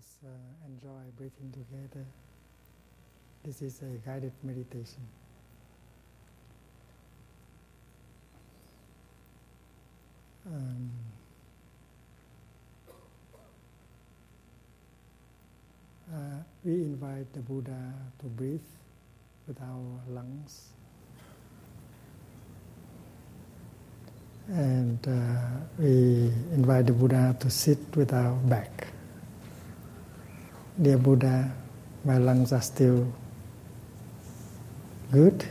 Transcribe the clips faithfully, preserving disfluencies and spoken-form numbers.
us uh, enjoy breathing together. This is a guided meditation. Um, uh, we invite the Buddha to breathe with our lungs, and uh, we invite the Buddha to sit with our back. Dear Buddha, my lungs are still good.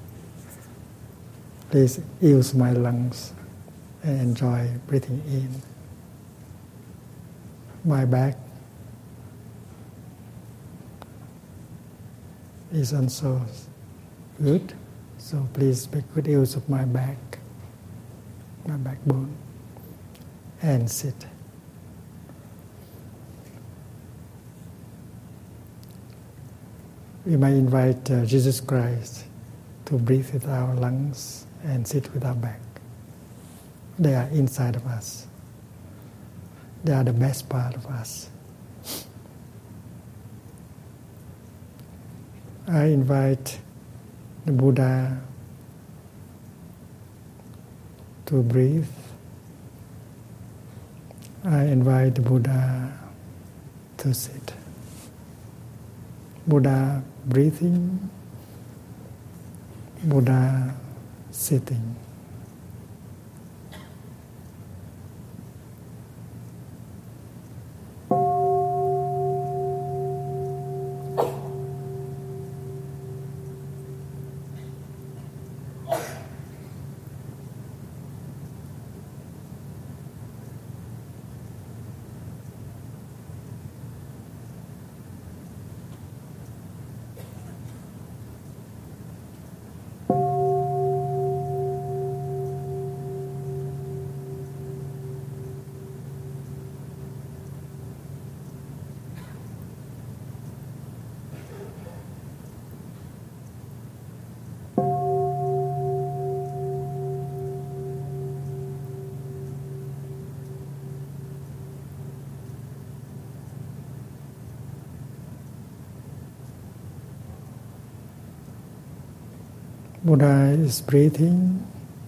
Please use my lungs and enjoy breathing in. My back is also good, so please make good use of my back, my backbone, and sit. We might invite uh, Jesus Christ to breathe with our lungs and sit with our back. They are inside of us. They are the best part of us. I invite the Buddha to breathe. I invite the Buddha to sit. Buddha breathing, Buddha sitting. Buddha is breathing,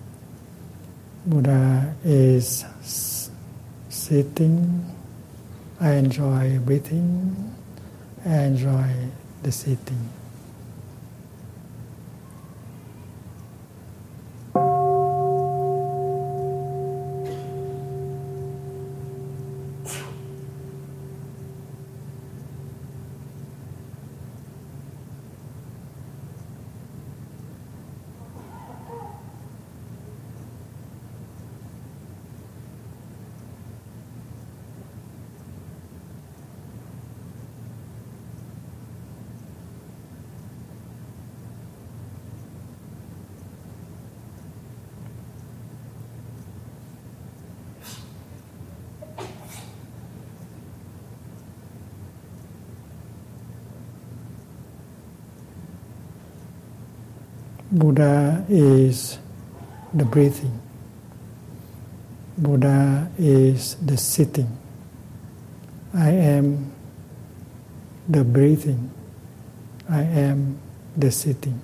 Buddha is s- sitting. I enjoy breathing, I enjoy the sitting. Buddha is the breathing. Buddha is the sitting. I am the breathing. I am the sitting.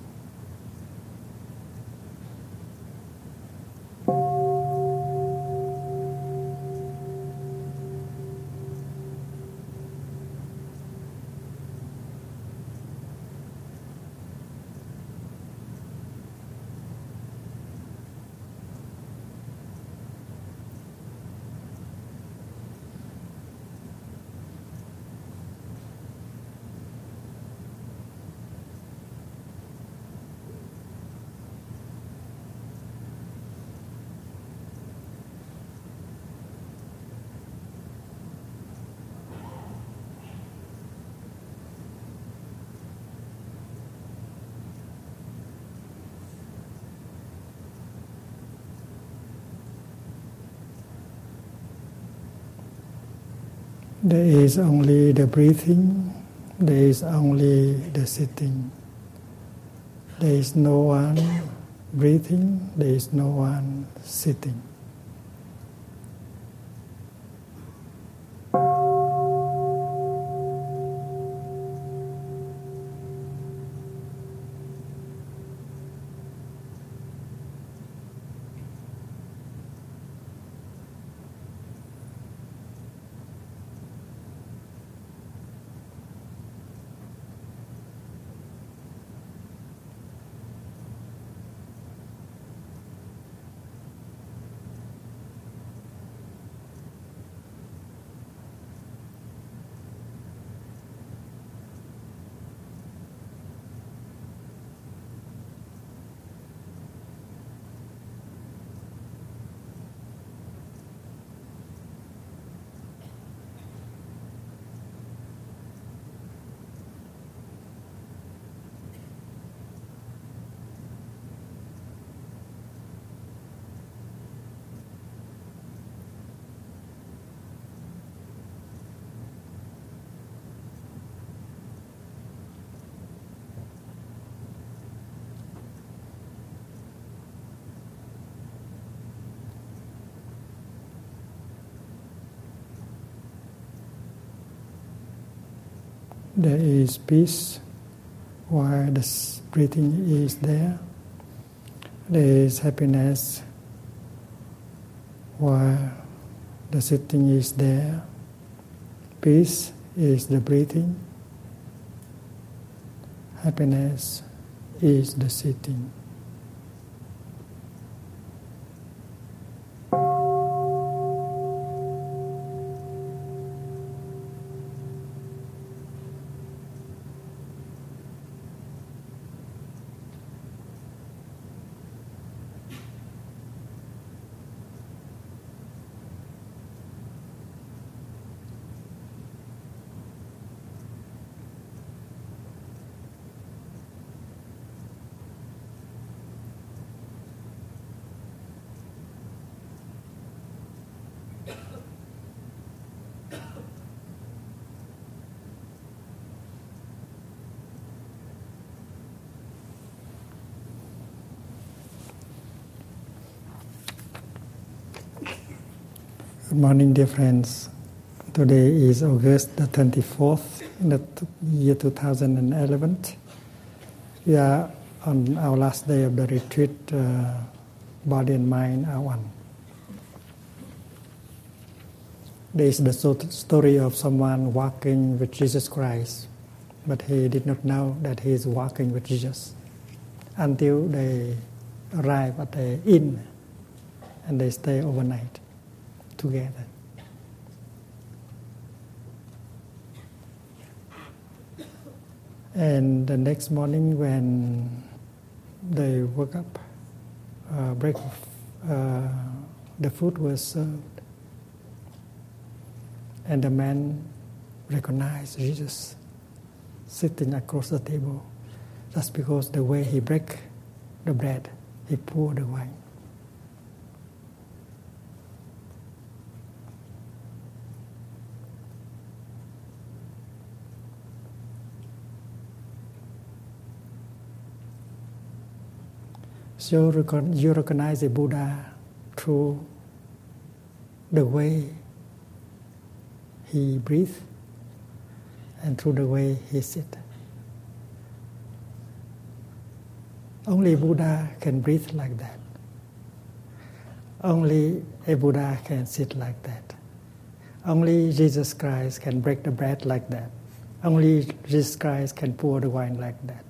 There is only the breathing, there is only the sitting. There is no one breathing, there is no one sitting. There is peace while the breathing is there. There is happiness while the sitting is there. Peace is the breathing. Happiness is the sitting. Good morning, dear friends. Today is August the twenty-fourth in the year two thousand eleven. We are on our last day of the retreat, uh, Body and Mind are one. There is the story of someone walking with Jesus Christ, but he did not know that he is walking with Jesus until they arrive at the inn and they stay overnight together. And the next morning when they woke up, uh, breakfast, uh, the food was served. And the man recognized Jesus sitting across the table. That's because the way he break the bread, he poured the wine. So you recognize the Buddha through the way he breathes and through the way he sits. Only Buddha can breathe like that. Only a Buddha can sit like that. Only Jesus Christ can break the bread like that. Only Jesus Christ can pour the wine like that.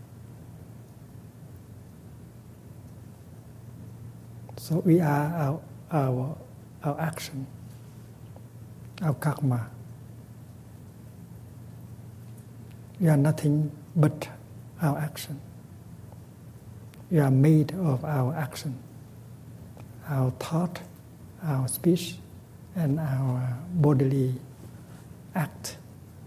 So we are our, our, our action, our karma. We are nothing but our action. We are made of our action, our thought, our speech, and our bodily act.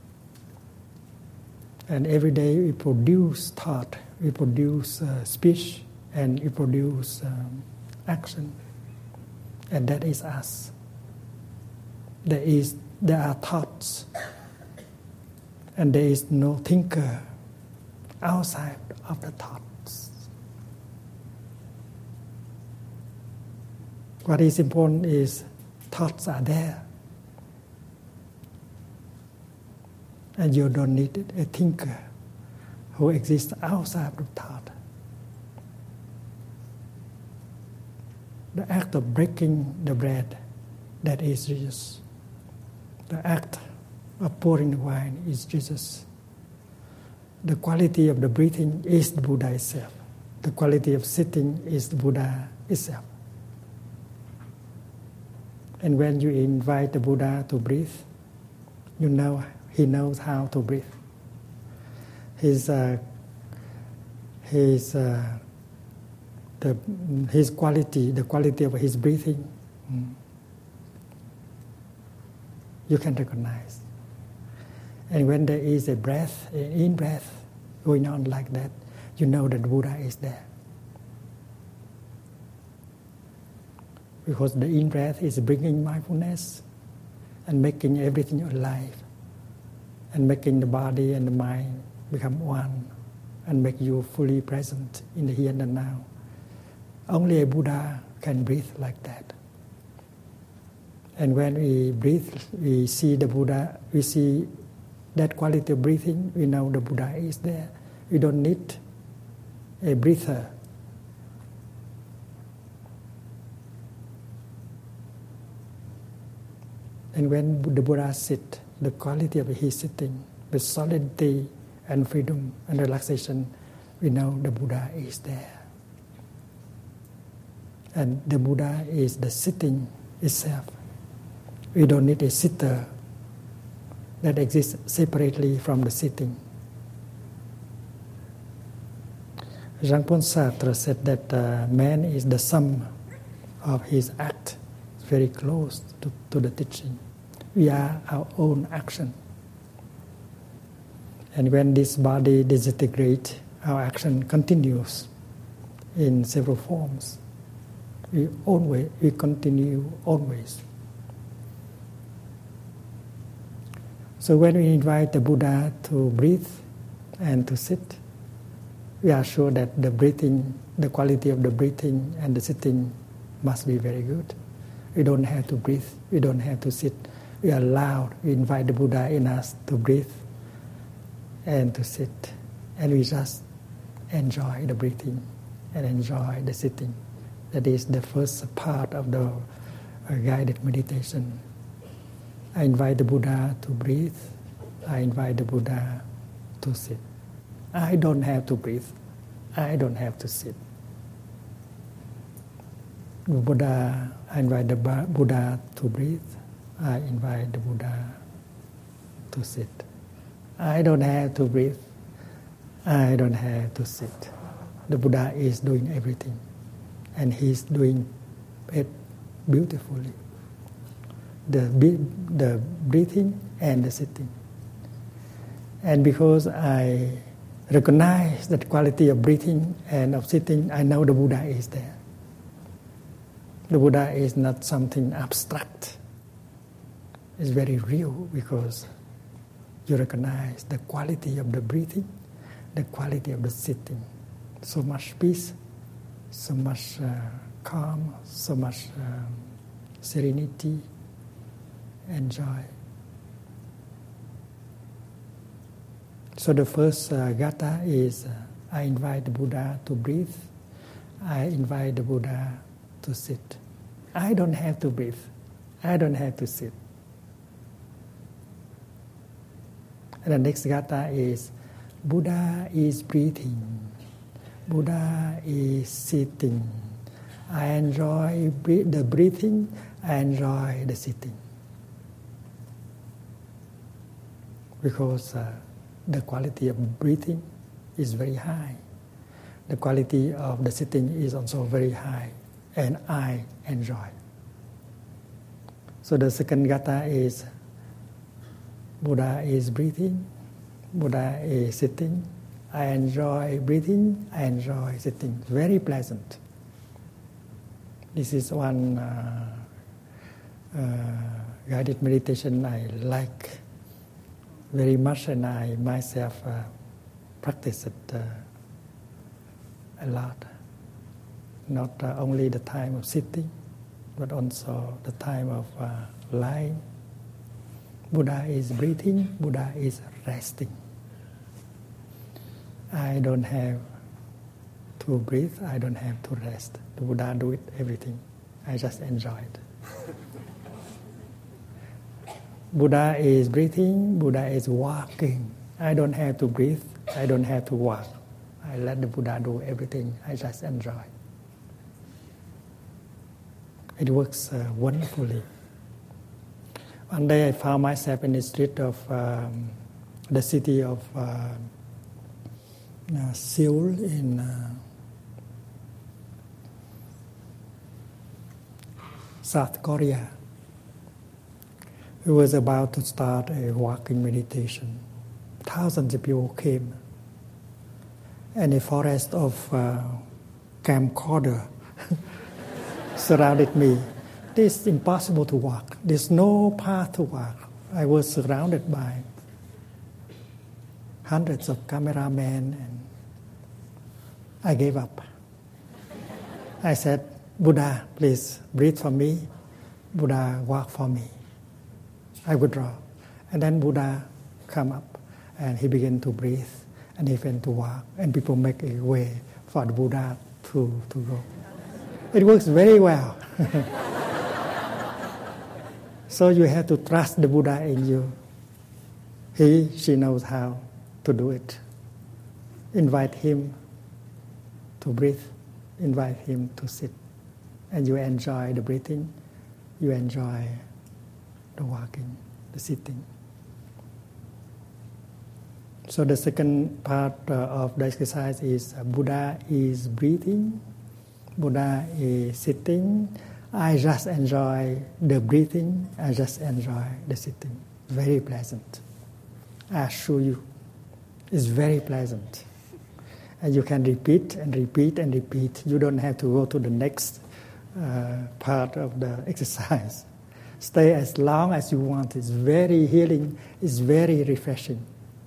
And every day we produce thought, we produce uh, speech, and we produce um, action, and that is us. There is, there are thoughts, and there is no thinker outside of the thoughts. What is important is thoughts are there, and you don't need a thinker who exists outside of thought. The act of breaking the bread, that is Jesus. The act of pouring the wine is Jesus. The quality of the breathing is the Buddha itself. The quality of sitting is the Buddha itself. And when you invite the Buddha to breathe, you know he knows how to breathe. His, uh, his uh, The, his quality, the quality of his breathing, mm, you can recognize. And when there is a breath, an in-breath going on like that, you know that Buddha is there. Because the in-breath is bringing mindfulness and making everything alive and making the body and the mind become one and make you fully present in the here and the now. Only a Buddha can breathe like that. And when we breathe, we see the Buddha, we see that quality of breathing, we know the Buddha is there. We don't need a breather. And when the Buddha sits, the quality of his sitting with solidity and freedom and relaxation, we know the Buddha is there. And the Buddha is the sitting itself. We don't need a sitter that exists separately from the sitting. Rangpon Sartre said that uh, man is the sum of his act, very close to, to the teaching. We are our own action. And when this body disintegrates, our action continues in several forms. We always, we continue always. So when we invite the Buddha to breathe and to sit, we are sure that the breathing, the quality of the breathing and the sitting must be very good. We don't have to breathe, we don't have to sit. We are allowed, we invite the Buddha in us to breathe and to sit. And we just enjoy the breathing and enjoy the sitting. That is the first part of the uh, guided meditation. I invite the Buddha to breathe. I invite the Buddha to sit. I don't have to breathe. I don't have to sit. The Buddha, I invite the Buddha to breathe. I invite the Buddha to sit. I don't have to breathe. I don't have to sit. The Buddha is doing everything. And he's doing it beautifully. The, the breathing and the sitting. And because I recognize that quality of breathing and of sitting, I know the Buddha is there. The Buddha is not something abstract. It's very real because you recognize the quality of the breathing, the quality of the sitting. So much peace, so much uh, calm, so much um, serenity and joy. So the first uh, gatha is uh, I invite the Buddha to breathe. I invite the Buddha to sit. I don't have to breathe. I don't have to sit. And the next gatha is Buddha is breathing. Buddha is sitting. I enjoy the breathing. I enjoy the sitting. Because uh, the quality of breathing is very high. The quality of the sitting is also very high. And I enjoy. So the second gatha is Buddha is breathing. Buddha is sitting. I enjoy breathing. I enjoy sitting. Very pleasant. This is one uh, uh, guided meditation I like very much, and I myself uh, practice it uh, a lot. Not uh, only the time of sitting, but also the time of uh, lying. Buddha is breathing, Buddha is resting. I don't have to breathe, I don't have to rest. The Buddha do it, everything. I just enjoy it. Buddha is breathing, Buddha is walking. I don't have to breathe, I don't have to walk. I let the Buddha do everything, I just enjoy. It works uh, wonderfully. One day I found myself in the street of um, the city of uh, uh, Seoul in uh, South Korea. We was about to start a walking meditation. Thousands of people came. And a forest of uh, camcorder surrounded me. It's impossible to walk. There's no path to walk. I was surrounded by hundreds of cameramen, and I gave up. I said, Buddha, please breathe for me. Buddha, walk for me. I withdraw. And then Buddha come up and he began to breathe, and he began to walk, and people make a way for the Buddha to, to go. It works very well. So you have to trust the Buddha in you. He, she knows how to do it. Invite him to breathe, invite him to sit, and you enjoy the breathing, you enjoy the walking, the sitting. So the second part uh, of the exercise is uh, Buddha is breathing, Buddha is sitting. I just enjoy the breathing, I just enjoy the sitting. Very pleasant. I assure you, it's very pleasant. And you can repeat and repeat and repeat. You don't have to go to the next uh, part of the exercise. Stay as long as you want. It's very healing, it's very refreshing.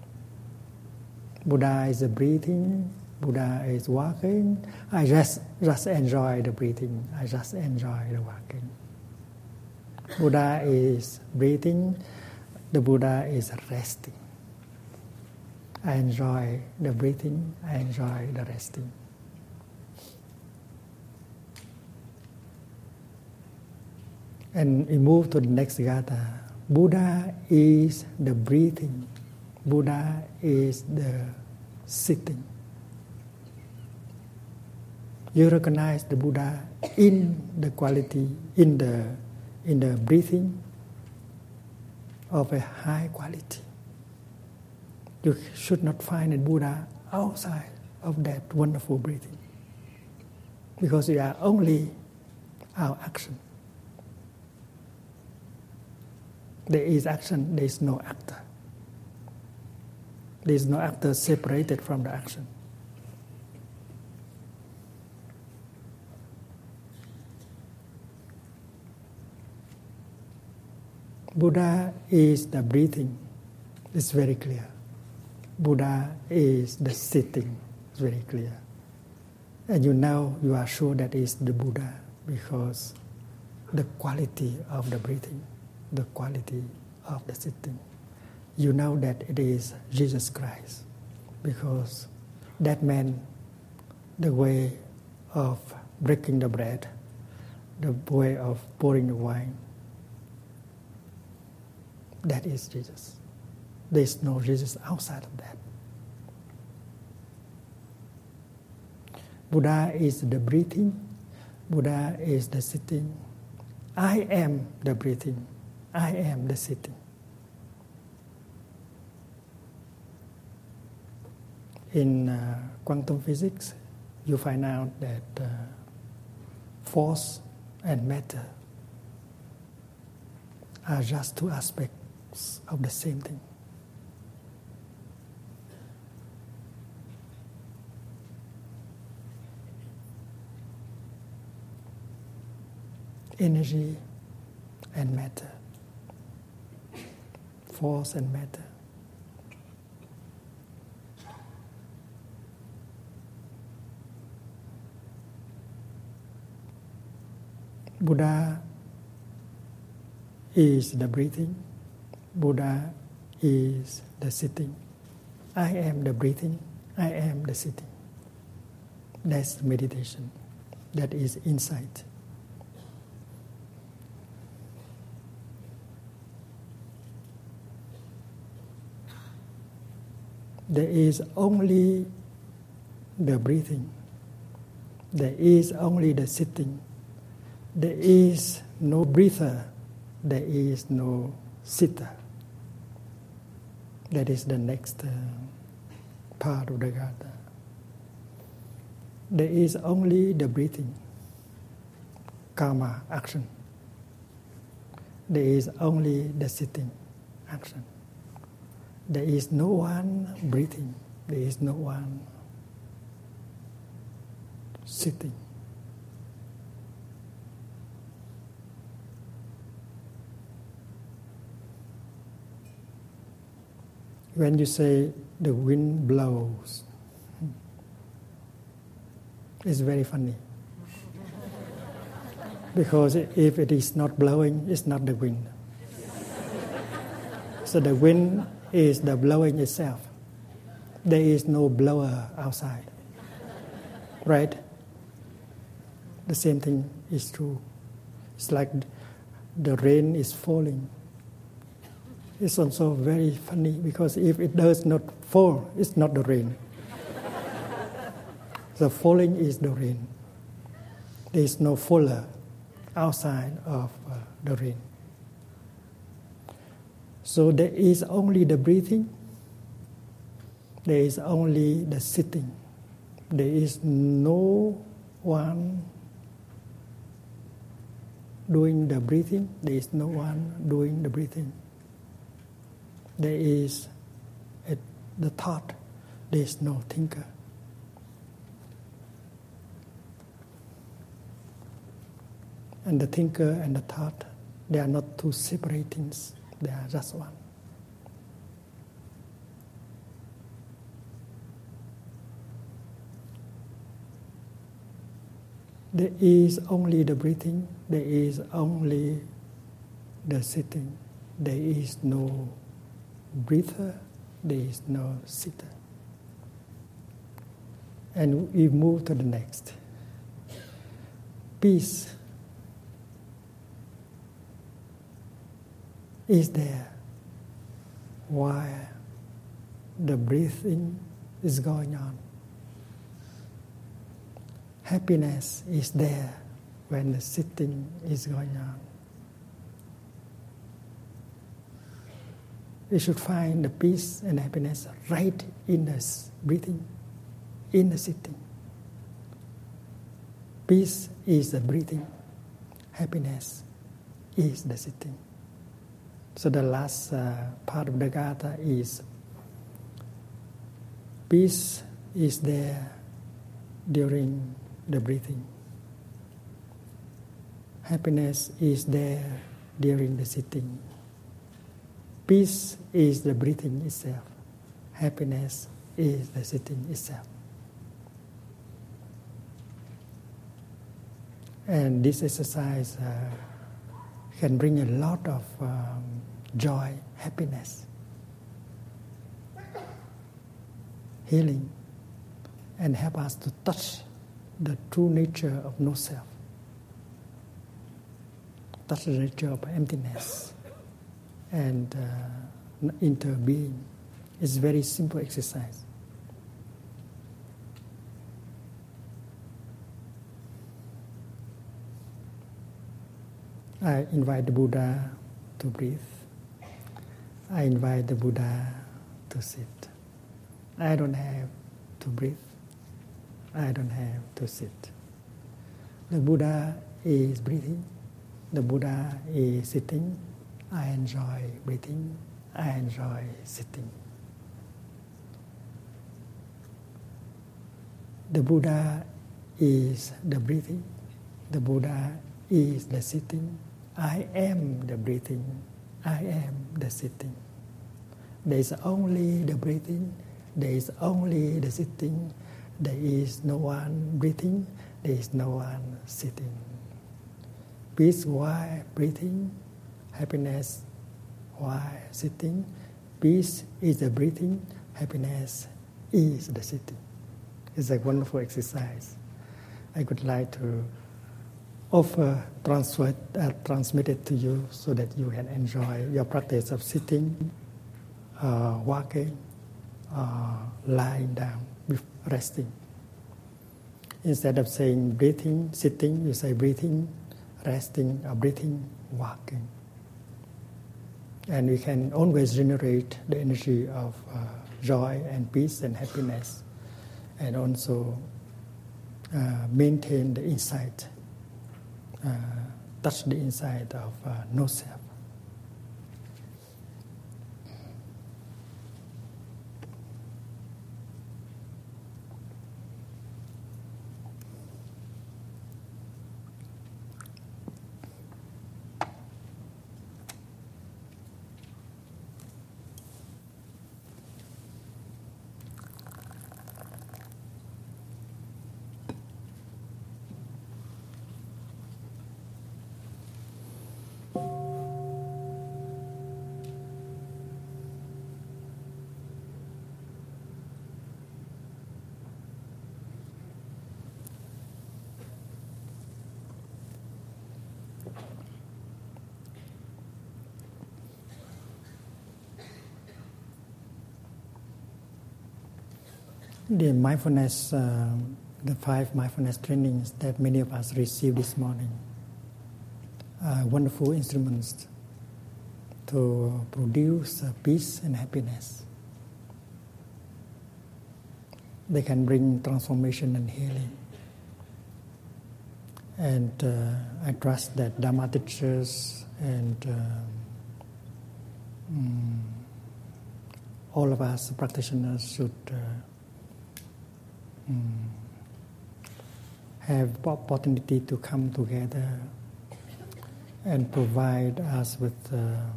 Buddha is breathing, Buddha is walking. I just, just enjoy the breathing. I just enjoy the walking. Buddha is breathing. The Buddha is resting. I enjoy the breathing. I enjoy the resting. And we move to the next gatha. Buddha is the breathing. Buddha is the sitting. You recognize the Buddha in the quality, in the in the breathing of a high quality. You should not find a Buddha outside of that wonderful breathing, because we are only our action. There is action, there is no actor. There is no actor separated from the action. Buddha is the breathing. It's very clear. Buddha is the sitting. It's very clear. And you know, you are sure that is the Buddha because the quality of the breathing, the quality of the sitting. You know that it is Jesus Christ because that man, the way of breaking the bread, the way of pouring the wine, that is Jesus. There is no Jesus outside of that. Buddha is the breathing. Buddha is the sitting. I am the breathing. I am the sitting. In uh, quantum physics, you find out that uh, force and matter are just two aspects of the same thing. Energy and matter, force and matter. Buddha is the breathing. Buddha is the sitting. I am the breathing. I am the sitting. That's meditation. That is insight. There is only the breathing. There is only the sitting. There is no breather. There is no sitter. That is the next uh, part of the gatha. There is only the breathing, karma, action. There is only the sitting, action. There is no one breathing. There is no one sitting. When you say the wind blows, it's very funny. Because if it is not blowing, it's not the wind. So the wind is the blowing itself. There is no blower outside. Right? The same thing is true. It's like the rain is falling. It's also very funny because if it does not fall, it's not the rain. The falling is the rain. There is no faller outside of uh, the rain. So there is only the breathing. There is only the sitting. There is no one doing the breathing. There is no one doing the breathing. There is a, the thought. There is no thinker. And the thinker and the thought, they are not two separate things. They are just one. There is only the breathing. There is only the sitting. There is no breather. There is no sitter. And we move to the next. Peace is there while the breathing is going on. Happiness is there when the sitting is going on. We should find the peace and happiness right in the breathing, in the sitting. Peace is the breathing. Happiness is the sitting. So the last uh, part of the Gatha is peace is there during the breathing. Happiness is there during the sitting. Peace is the breathing itself. Happiness is the sitting itself. And this exercise uh, can bring a lot of um, joy, happiness, healing, and help us to touch the true nature of no self, touch the nature of emptiness and uh, interbeing. It's a very simple exercise. I invite the Buddha to breathe. I invite the Buddha to sit. I don't have to breathe. I don't have to sit. The Buddha is breathing. The Buddha is sitting. I enjoy breathing. I enjoy sitting. The Buddha is the breathing. The Buddha is the sitting. I am the breathing. I am the sitting. There is only the breathing. There is only the sitting. There is no one breathing. There is no one sitting. Peace while breathing. Happiness while sitting. Peace is the breathing. Happiness is the sitting. It's a wonderful exercise. I would like to offer, translate, uh, transmit it to you so that you can enjoy your practice of sitting, uh, walking, uh, lying down, resting. Instead of saying breathing, sitting, you say breathing, resting, or breathing, walking. And we can always generate the energy of uh, joy and peace and happiness, and also uh, maintain the insight, uh, touch the insight of uh, no self. The mindfulness, uh, the five mindfulness trainings that many of us received this morning are wonderful instruments to produce uh, peace and happiness. They can bring transformation and healing. And uh, I trust that Dharma teachers and uh, mm, all of us practitioners should uh, mm, have the opportunity to come together and provide us with uh,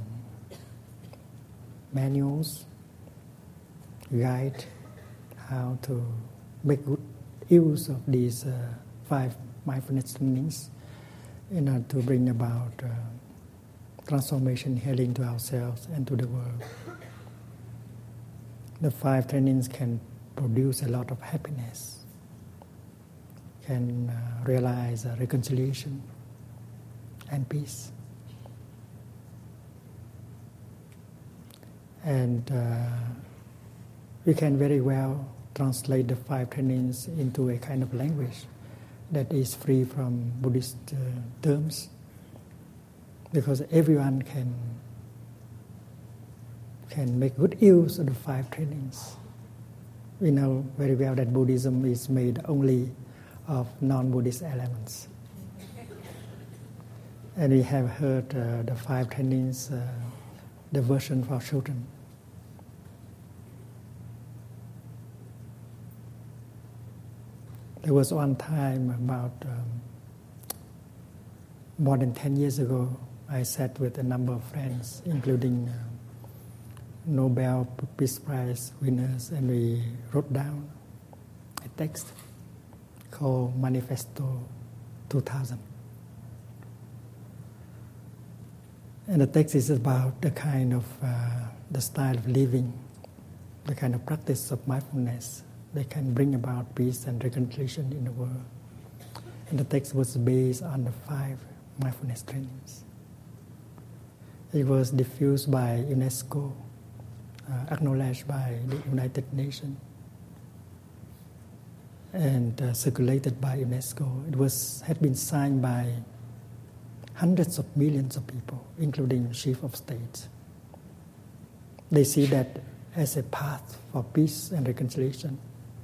manuals, guide how to make good use of these uh, five mindfulness trainings in order to bring about uh, transformation, healing to ourselves and to the world. The five trainings can produce a lot of happiness, can uh, realize uh, reconciliation and peace. And uh, we can very well translate the five trainings into a kind of language that is free from Buddhist uh, terms, because everyone can can make good use of the five trainings. We know very well that Buddhism is made only of non-Buddhist elements. And we have heard uh, the five trainings, uh, the version for children. There was one time about um, more than ten years ago, I sat with a number of friends, including uh, Nobel Peace Prize winners, and we wrote down a text called Manifesto two thousand. And the text is about the kind of, uh, the style of living, the kind of practice of mindfulness that can bring about peace and reconciliation in the world. And the text was based on the five mindfulness trainings. It was diffused by UNESCO, uh, acknowledged by the United Nations, and uh, circulated by UNESCO. It was had been signed by hundreds of millions of people, including chief of states. They see that as a path for peace and reconciliation.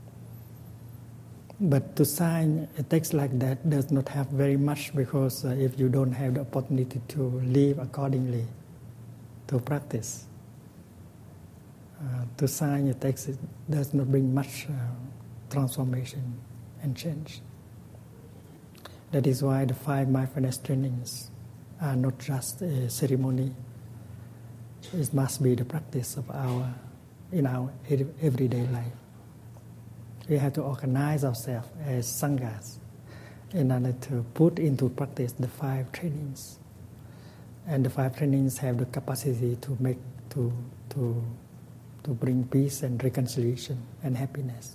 But to sign a text like that does not have very much, because uh, if you don't have the opportunity to live accordingly, to practice, uh, to sign a text it does not bring much uh, transformation and change. That is why the five mindfulness trainings are not just a ceremony. It must be the practice of our in our everyday life. We have to organize ourselves as sanghas in order to put into practice the five trainings. And the five trainings have the capacity to make to to to bring peace and reconciliation and happiness.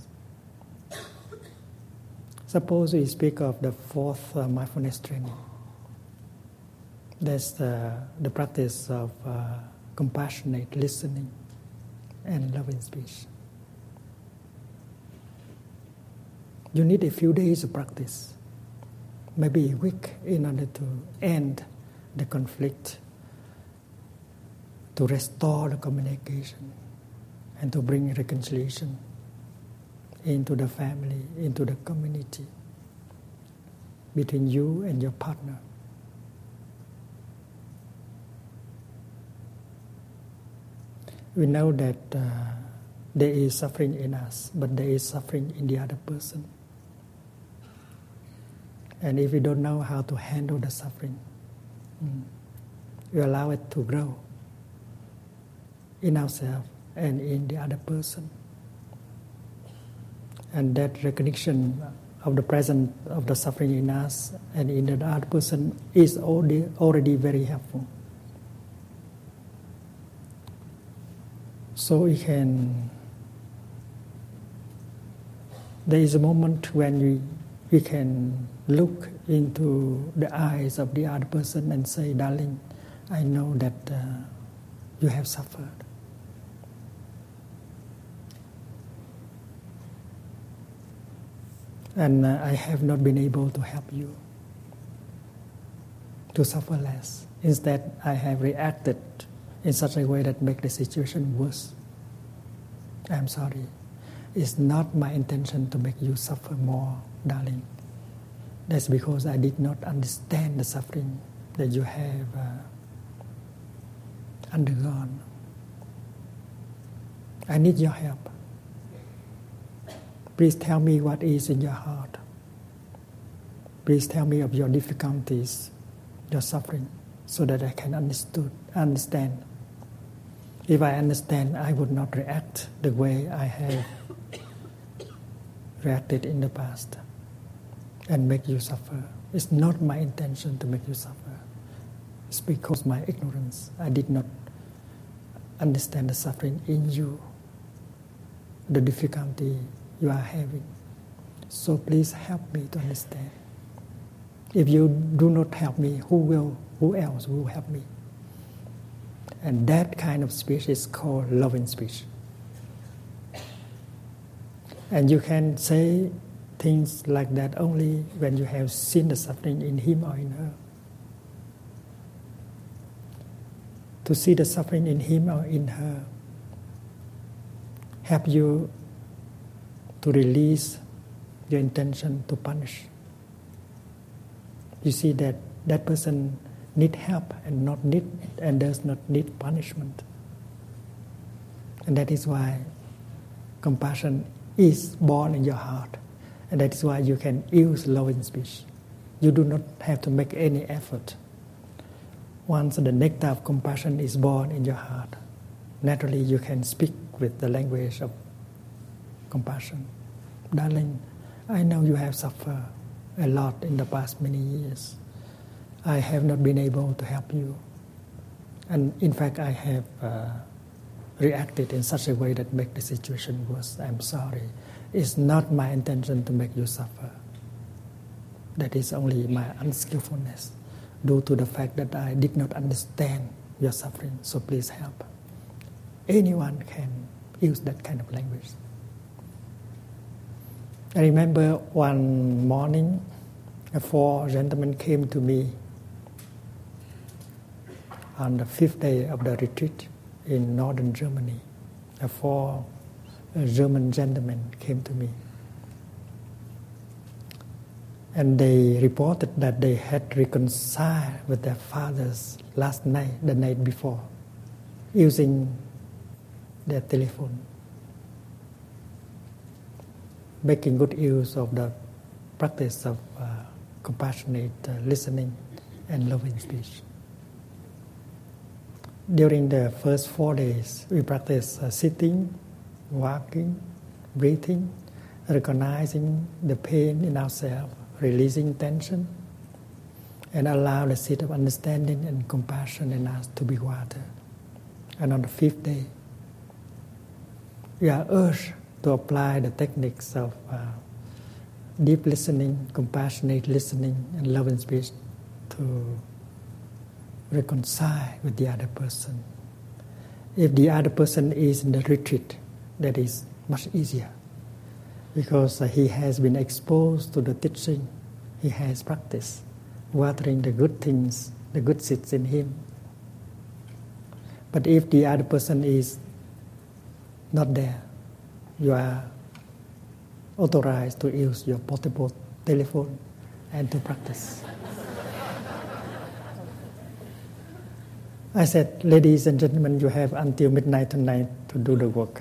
Suppose we speak of the fourth uh, mindfulness training. That's the, the practice of uh, compassionate listening and loving speech. You need a few days of practice, maybe a week, in order to end the conflict, to restore the communication, and to bring reconciliation into the family, into the community, between you and your partner. We know that uh, there is suffering in us, but there is suffering in the other person. And if we don't know how to handle the suffering, mm, we allow it to grow in ourselves and in the other person. And that recognition of the presence of the suffering in us and in the other person is already, already very helpful. So we can, there is a moment when we, we can look into the eyes of the other person and say, darling, I know that uh, you have suffered. and uh, I have not been able to help you to suffer less. Instead, I have reacted in such a way that makes the situation worse. I'm sorry. It's not my intention to make you suffer more, darling. That's because I did not understand the suffering that you have uh, undergone. I need your help. Please tell me what is in your heart. Please tell me of your difficulties, your suffering, so that I can understood, understand. If I understand, I would not react the way I have reacted in the past and make you suffer. It's not my intention to make you suffer. It's because of my ignorance. I did not understand the suffering in you, the difficulty you are having. So please help me to understand. If you do not help me, who will? Who else will help me? And that kind of speech is called loving speech. And you can say things like that only when you have seen the suffering in him or in her. To see the suffering in him or in her help you to release your intention to punish. You see that that person need help and not need and does not need punishment. And that is why compassion is born in your heart. And that is why you can use loving speech. You do not have to make any effort. Once the nectar of compassion is born in your heart, naturally you can speak with the language of compassion. Darling, I know you have suffered a lot in the past many years. I have not been able to help you. And in fact, I have uh, reacted in such a way that makes the situation worse. I'm sorry. It's not my intention to make you suffer. That is only my unskillfulness due to the fact that I did not understand your suffering. So please help. Anyone can use that kind of language. I remember one morning, four gentlemen came to me on the fifth day of the retreat in northern Germany. Four German gentlemen came to me. And they reported that they had reconciled with their fathers last night, the night before, using their telephone, making good use of the practice of uh, compassionate uh, listening and loving speech. During the first four days, we practiced uh, sitting, walking, breathing, recognizing the pain in ourselves, releasing tension, and allow the seed of understanding and compassion in us to be watered. And on the fifth day, we are urged to apply the techniques of uh, deep listening, compassionate listening, and loving speech to reconcile with the other person. If the other person is in the retreat, that is much easier, because uh, he has been exposed to the teaching, he has practiced watering the good things, the good seeds in him. But if the other person is not there, you are authorized to use your portable telephone and to practice. I said, ladies and gentlemen, you have until midnight tonight to do the work.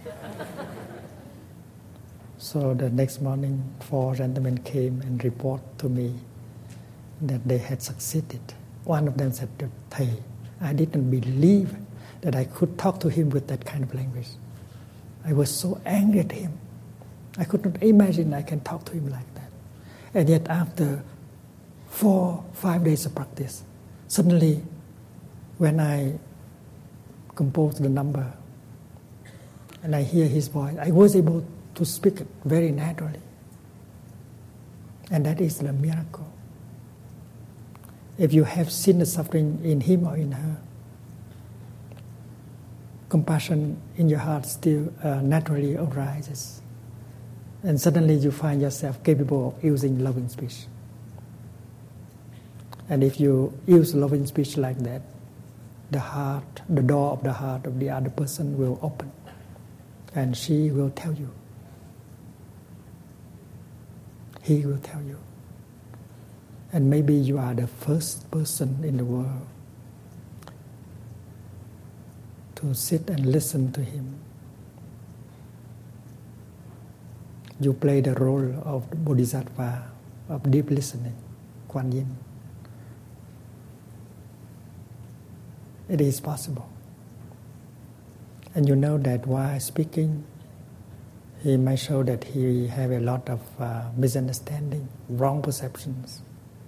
So the next morning, four gentlemen came and reported to me that they had succeeded. One of them said, Thầy, I didn't believe that I could talk to him with that kind of language. I was so angry at him. I could not imagine I can talk to him like that. And yet after four, five days of practice, suddenly when I compose the number and I hear his voice, I was able to speak very naturally. And that is the miracle. If you have seen the suffering in him or in her, compassion in your heart still uh, naturally arises. And suddenly you find yourself capable of using loving speech. And if you use loving speech like that, the heart, the door of the heart of the other person will open. And she will tell you. He will tell you. And maybe you are the first person in the world to sit and listen to him. You play the role of the Bodhisattva of deep listening, Kuan Yin. It is possible. And you know that while speaking, he may show that he have a lot of uh, misunderstanding, wrong perceptions.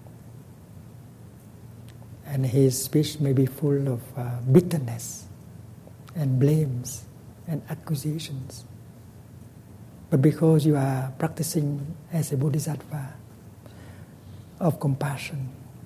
And his speech may be full of uh, bitterness and blames and accusations. But because you are practicing as a Bodhisattva of compassion,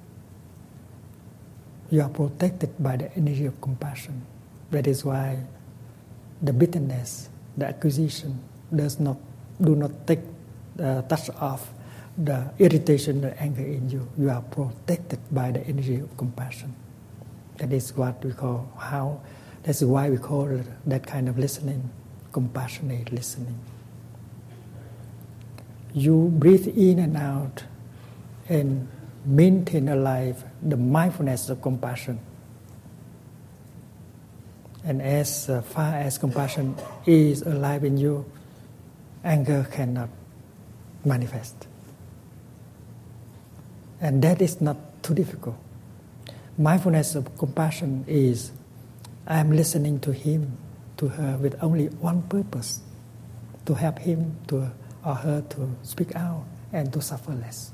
you are protected by the energy of compassion. That is why the bitterness, the accusation does not, do not take, uh, touch off the irritation, the anger in you. You are protected by the energy of compassion. That is what we call how. That's why we call that kind of listening compassionate listening. You breathe in and out and maintain alive the mindfulness of compassion. And as far as compassion is alive in you, anger cannot manifest. And that is not too difficult. Mindfulness of compassion is, I am listening to him, to her, with only one purpose, to help him to, or her to speak out and to suffer less.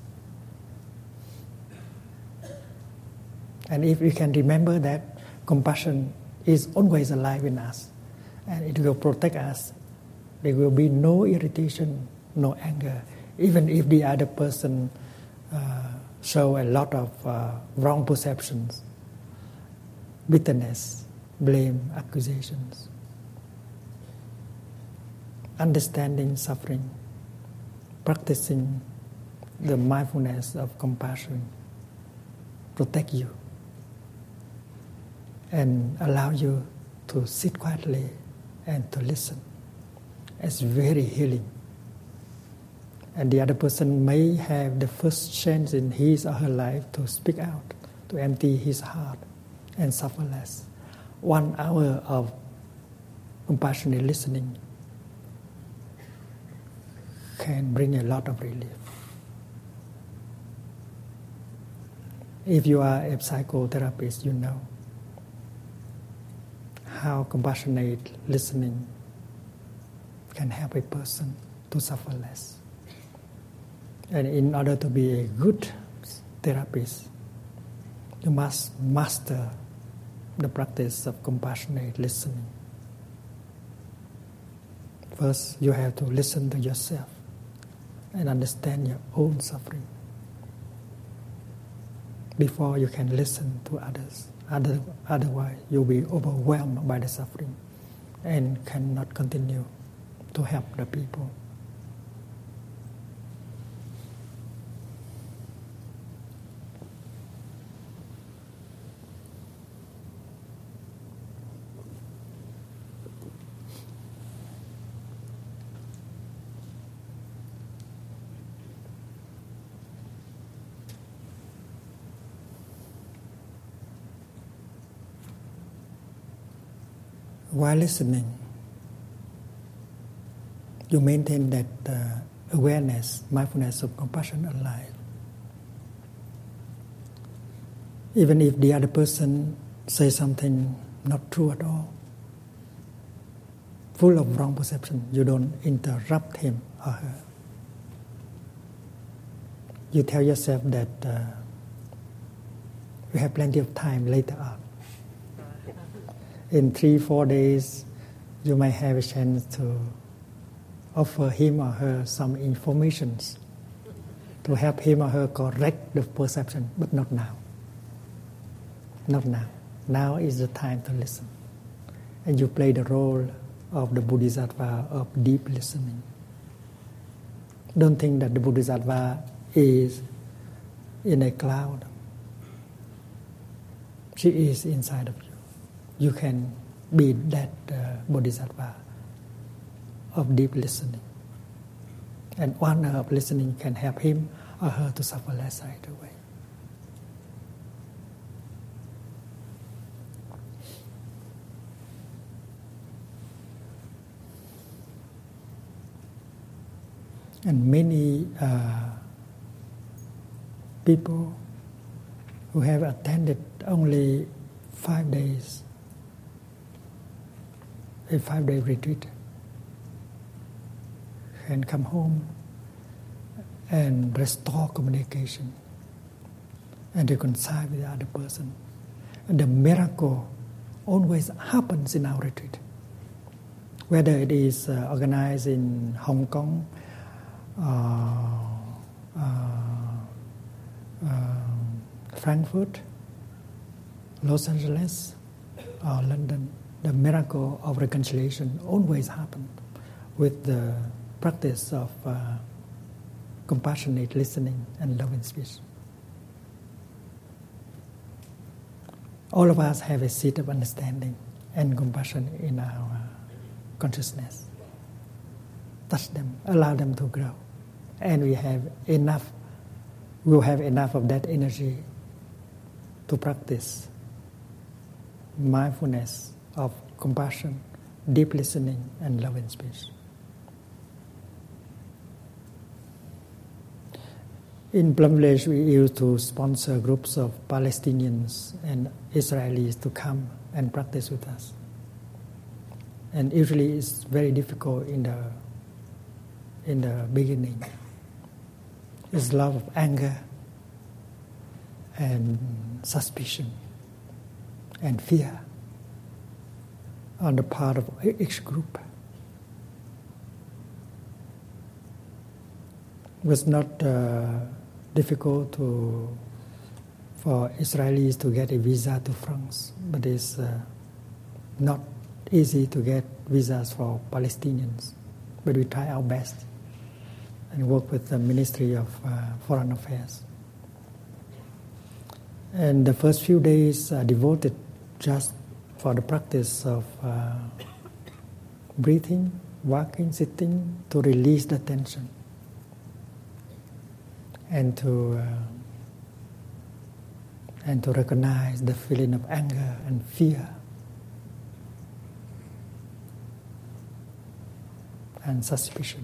And if we can remember that compassion is always alive in us, and it will protect us, there will be no irritation, no anger, even if the other person uh, show a lot of uh, wrong perceptions, bitterness, blame, accusations. Understanding suffering, practicing the mindfulness of compassion, protect you and allow you to sit quietly and to listen. It's very healing. And the other person may have the first chance in his or her life to speak out, to empty his heart and suffer less. One hour of compassionate listening can bring a lot of relief. If you are a psychotherapist, you know how compassionate listening can help a person to suffer less. And in order to be a good therapist, you must master the practice of compassionate listening. First, you have to listen to yourself and understand your own suffering before you can listen to others. Other, otherwise, you'll be overwhelmed by the suffering and cannot continue to help the people. While listening, you maintain that uh, awareness, mindfulness of compassion alive. Even if the other person says something not true at all, full of wrong perception, you don't interrupt him or her. You tell yourself that uh, you have plenty of time later on. In three, four days, you might have a chance to offer him or her some information to help him or her correct the perception, but not now. Not now. Now is the time to listen. And you play the role of the Bodhisattva of deep listening. Don't think that the Bodhisattva is in a cloud. She is inside of you. You can be that uh, Bodhisattva of deep listening. And one hour of listening can help him or her to suffer less right away. And many uh, people who have attended only five days, a five-day retreat, can come home and restore communication and reconcile with the other person. And the miracle always happens in our retreat. Whether it is uh, organized in Hong Kong, uh, uh, uh, Frankfurt, Los Angeles, or London, the miracle of reconciliation always happens with the practice of uh, compassionate listening and loving speech. All of us have a seed of understanding and compassion in our consciousness. Touch them, allow them to grow. And we have enough, we'll have enough of that energy to practice mindfulness of compassion, deep listening, and loving speech. In Plum Village, we used to sponsor groups of Palestinians and Israelis to come and practice with us. And usually it's very difficult in the in the beginning. It's a lot of anger and suspicion and fear on the part of each group. It was not uh, difficult to for Israelis to get a visa to France, but it's uh, not easy to get visas for Palestinians. But we try our best and work with the Ministry of uh, Foreign Affairs. And the first few days are devoted just for the practice of uh, breathing, walking, sitting, to release the tension and to uh, and to recognize the feeling of anger and fear and suspicion.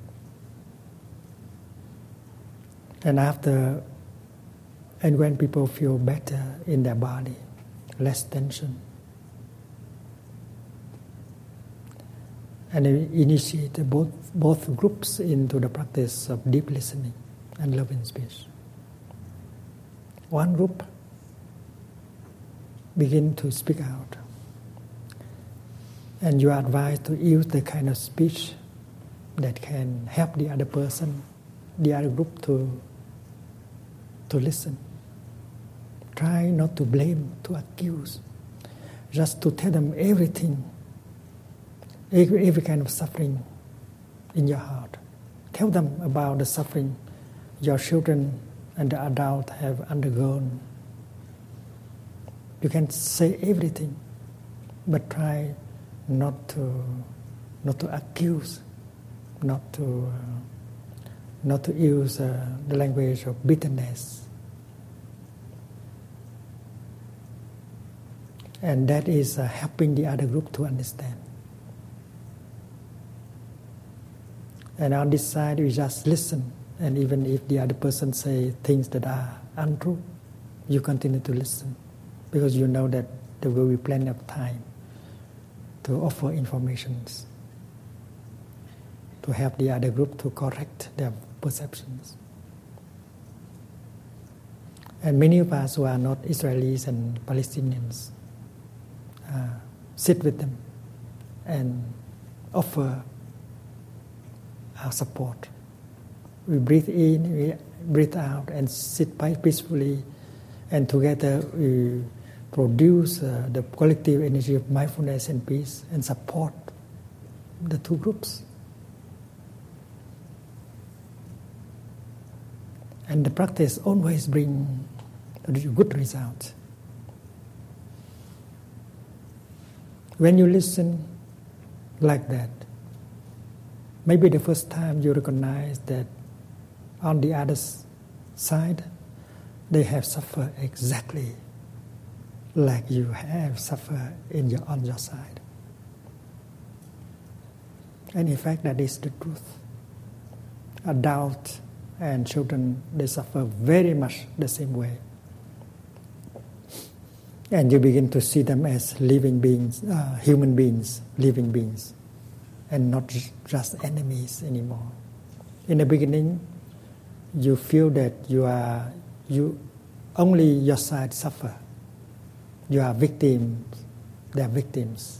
And after, and when people feel better in their body, less tension, and initiate both both groups into the practice of deep listening and loving speech. One group begin to speak out, and you are advised to use the kind of speech that can help the other person, the other group to to listen. Try not to blame, to accuse, just to tell them everything, every, every kind of suffering in your heart. Tell them about the suffering your children and the adult have undergone. You can say everything, but try not to not to accuse, not to uh, not to use uh, the language of bitterness. And that is uh, helping the other group to understand. And on this side, we just listen. And even if the other person say things that are untrue, you continue to listen, because you know that there will be plenty of time to offer informations to help the other group to correct their perceptions. And many of us who are not Israelis and Palestinians uh, sit with them and offer our support. We breathe in, we breathe out, and sit peacefully, and together we produce uh, the collective energy of mindfulness and peace and support the two groups. And the practice always brings good results. When you listen like that, maybe the first time you recognize that on the other side, they have suffered exactly like you have suffered in your, on your side. And in fact, that is the truth. Adults and children, they suffer very much the same way. And you begin to see them as living beings, uh, human beings, living beings, and not just enemies anymore. In the beginning, you feel that you are, you only your side suffer. You are victims, they are victims.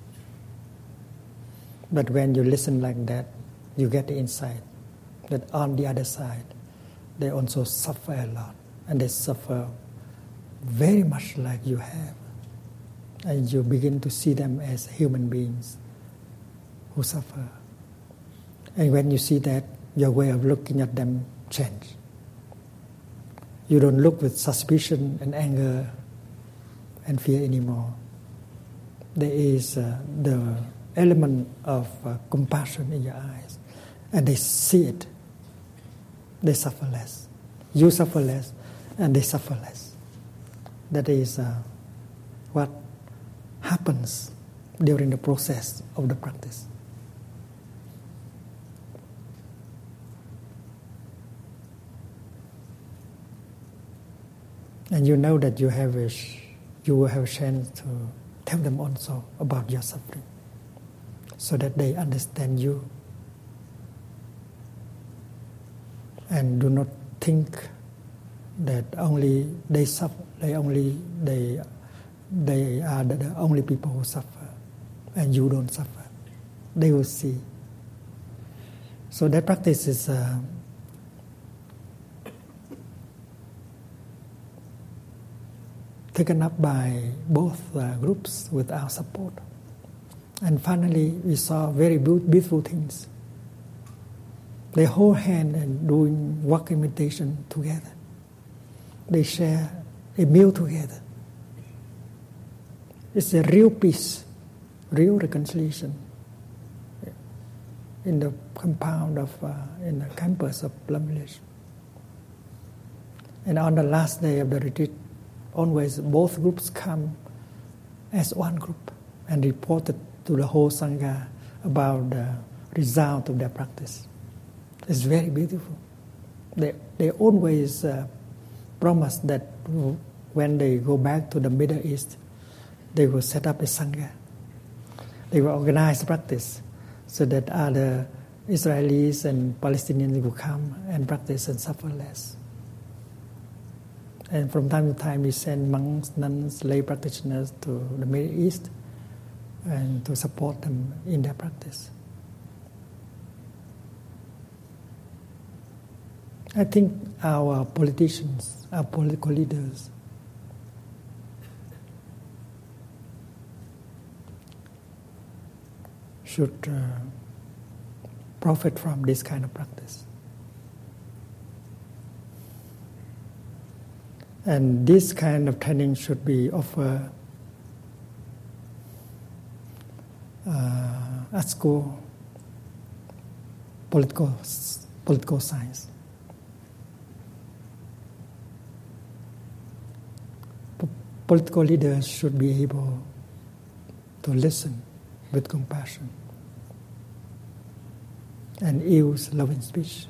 But when you listen like that, you get the insight that on the other side, they also suffer a lot, and they suffer very much like you have. And you begin to see them as human beings who suffer. And when you see that, your way of looking at them change. You don't look with suspicion and anger and fear anymore. There is uh, the element of uh, compassion in your eyes, and they see it. They suffer less. You suffer less, and they suffer less. That is uh, what happens during the process of the practice. And you know that you have a, you will have a chance to tell them also about your suffering, so that they understand you. And do not think that only they suffer, they only they they are the, the only people who suffer, and you don't suffer. They will see. So that practice is uh, taken up by both uh, groups with our support. And finally, we saw very beautiful things. They hold hands and doing walking meditation together. They share a meal together. It's a real peace, real reconciliation in the compound of, uh, in the campus of Plum Village. And on the last day of the retreat, always both groups come as one group and reported to the whole Sangha about the result of their practice. It's very beautiful. They they always uh, promise that when they go back to the Middle East, they will set up a Sangha. They will organize practice so that other Israelis and Palestinians will come and practice and suffer less. And from time to time, we send monks, nuns, lay practitioners to the Middle East and to support them in their practice. I think our politicians, our political leaders, should uh, profit from this kind of practice. And this kind of training should be offered uh, at school, political, political science. P- political leaders should be able to listen with compassion and use loving speech.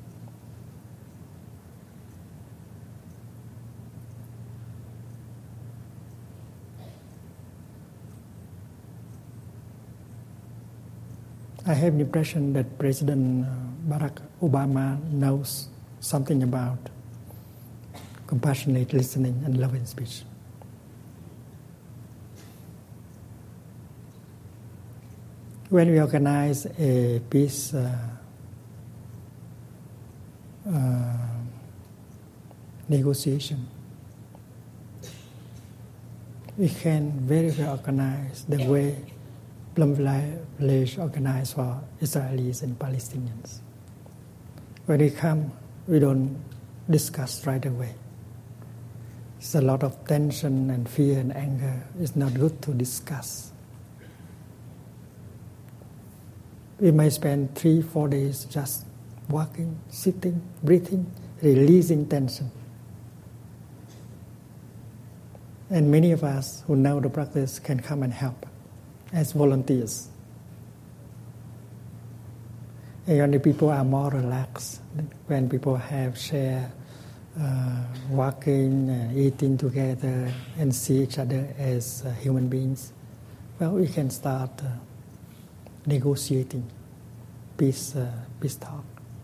I have the impression that President Barack Obama knows something about compassionate listening and loving speech. When we organize a peace uh, uh, negotiation, we can very well organize the way Plum Village organized for Israelis and Palestinians. When we come, we don't discuss right away. There's a lot of tension and fear and anger. It's not good to discuss. We may spend three, four days just walking, sitting, breathing, releasing tension. And many of us who know the practice can come and help as volunteers. And when the people are more relaxed, when people have share uh, walking, uh, eating together, and see each other as uh, human beings, well, we can start uh, negotiating peace, uh, peace talk.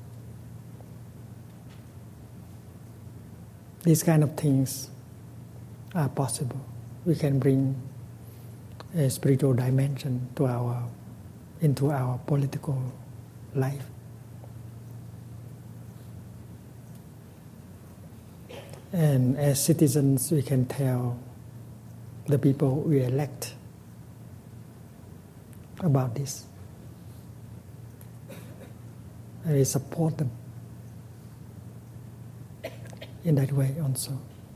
These kind of things are possible. We can bring a spiritual dimension to our into our political life. And as citizens, we can tell the people we elect about this. And we support them in that way also.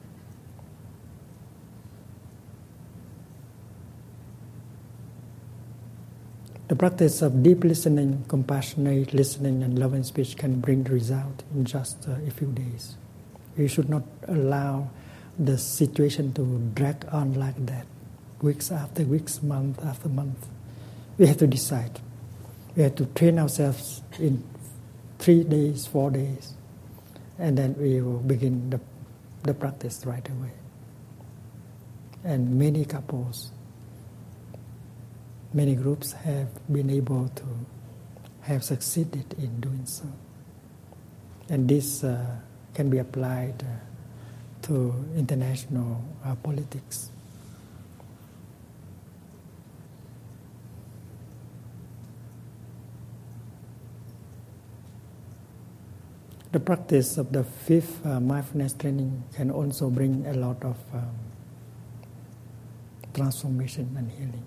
The practice of deep listening, compassionate listening, and loving speech can bring the result in just uh, a few days. We should not allow the situation to drag on like that, weeks after weeks, month after month. We have to decide. We have to train ourselves in three days, four days, and then we will begin the, the practice right away. And many couples, many groups have been able to have succeeded in doing so. And this uh, can be applied uh, to international uh, politics. The practice of the fifth uh, mindfulness training can also bring a lot of um, transformation and healing.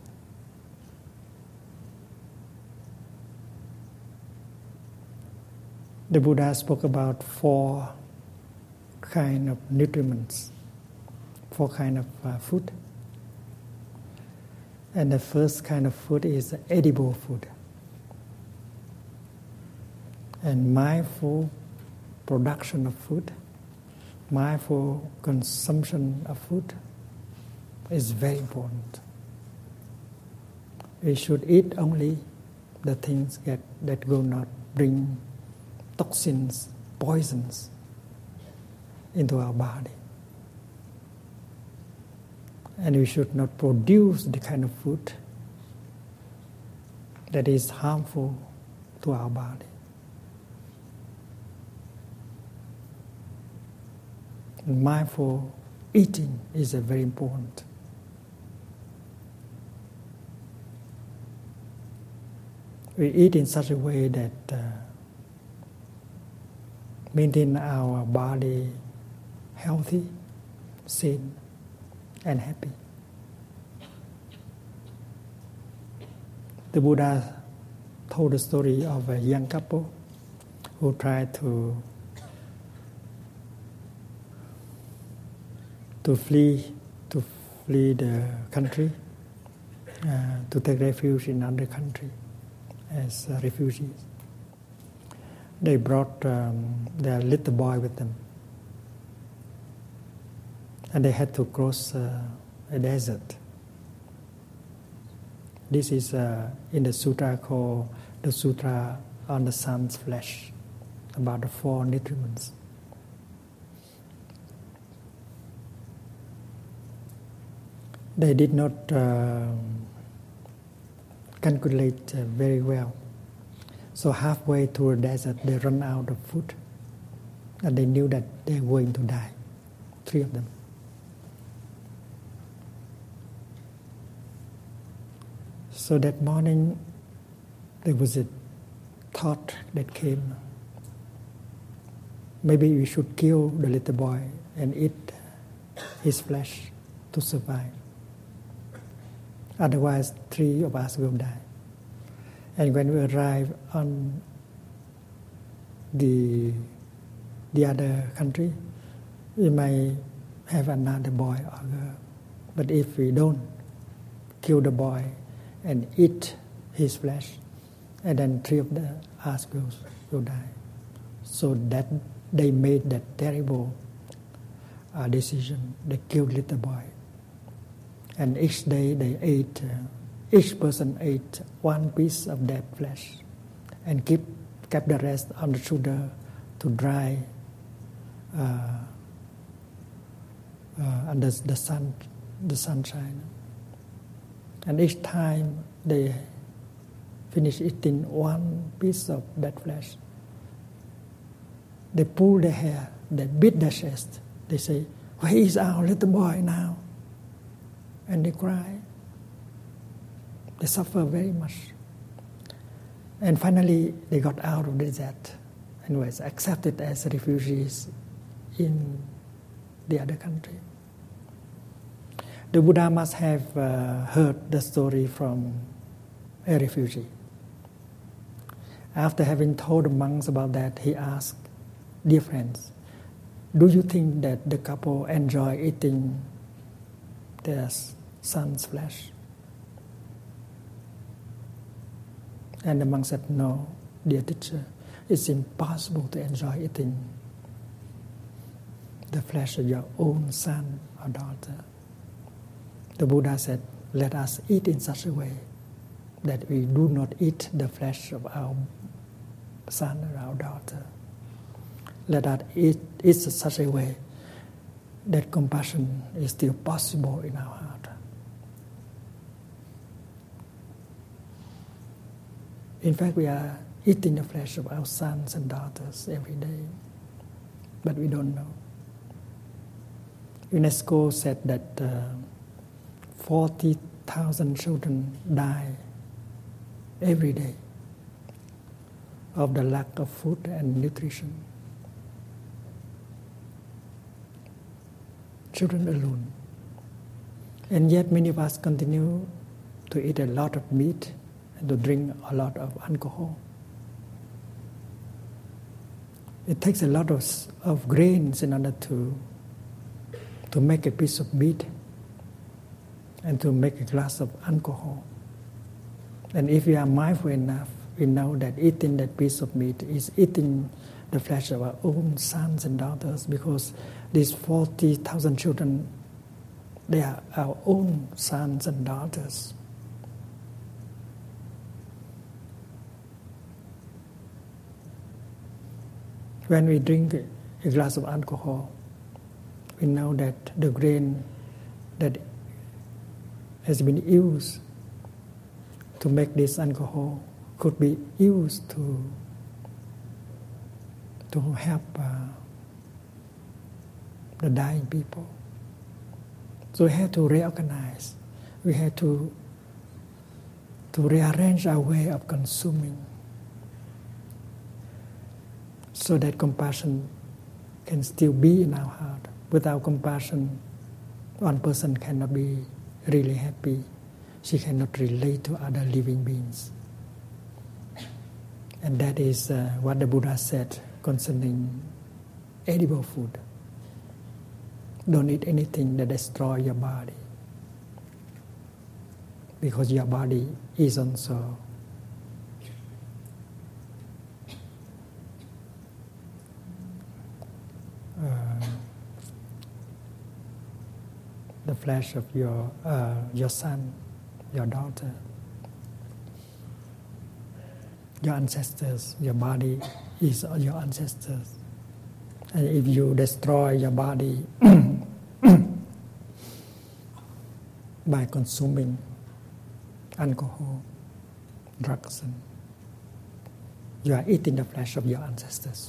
The Buddha spoke about four kind of nutriments, four kind of uh, food. And the first kind of food is edible food. And mindful production of food, mindful consumption of food is very important. We should eat only the things that, that will not bring toxins, poisons into our body. And we should not produce the kind of food that is harmful to our body. And mindful eating is a very important. We eat in such a way that uh, maintain our body healthy, sane, and happy. The Buddha told the story of a young couple who tried to to flee to flee the country, uh, to take refuge in another country as uh, refugees. They brought um, their little boy with them, and they had to cross uh, a desert. This is uh, in the sutra called the Sutra on the Sun's Flesh, about the four nutriments. They did not uh, calculate uh, very well. So halfway through the desert, they ran out of food. And they knew that they were going to die, three of them. So that morning, there was a thought that came. Maybe we should kill the little boy and eat his flesh to survive. Otherwise, three of us will die. And when we arrive on the the other country, we may have another boy or girl. But if we don't kill the boy and eat his flesh, and then three of the us will, will die. So that they made that terrible uh, decision. They killed little boy. And each day they ate, uh, each person ate one piece of that flesh and keep, kept the rest on the shoulder to dry uh, uh, under the sun, the sunshine. And each time they finish eating one piece of that flesh, they pull their hair, they beat their chest. They say, "Where is our little boy now?" And they cry. They suffer very much. And finally, they got out of the desert and was accepted as refugees in the other country. The Buddha must have uh, heard the story from a refugee. After having told the monks about that, he asked, "Dear friends, do you think that the couple enjoy eating their son's flesh?" And the monk said, "No, dear teacher, it's impossible to enjoy eating the flesh of your own son or daughter." The Buddha said, "Let us eat in such a way that we do not eat the flesh of our son or our daughter. Let us eat in such a way that compassion is still possible in our heart." In fact, we are eating the flesh of our sons and daughters every day, but we don't know. UNESCO said that uh, forty thousand children die every day of the lack of food and nutrition. Children alone. And yet many of us continue to eat a lot of meat and to drink a lot of alcohol. It takes a lot of, of grains in order to, to make a piece of meat and to make a glass of alcohol. And if we are mindful enough, we know that eating that piece of meat is eating the flesh of our own sons and daughters, because these forty thousand children, they are our own sons and daughters. When we drink a glass of alcohol, we know that the grain that has been used to make this alcohol could be used to to help uh, the dying people. So we have to reorganize. We have to to rearrange our way of consuming, so that compassion can still be in our heart. Without compassion, one person cannot be really happy. She cannot relate to other living beings. And that is uh, what the Buddha said concerning edible food. Don't eat anything that destroys your body, because your body is also uh, the flesh of your uh, your son, your daughter, your ancestors. Your body is your ancestors. And if you destroy your body by consuming alcohol, drugs, and you are eating the flesh of your ancestors.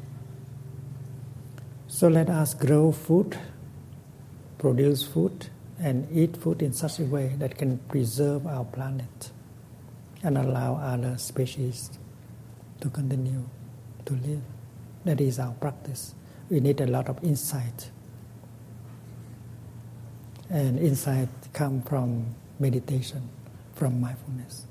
So let us grow food, produce food, and eat food in such a way that can preserve our planet and allow other species to continue to live. That is our practice. We need a lot of insight. And insight comes from meditation, from mindfulness.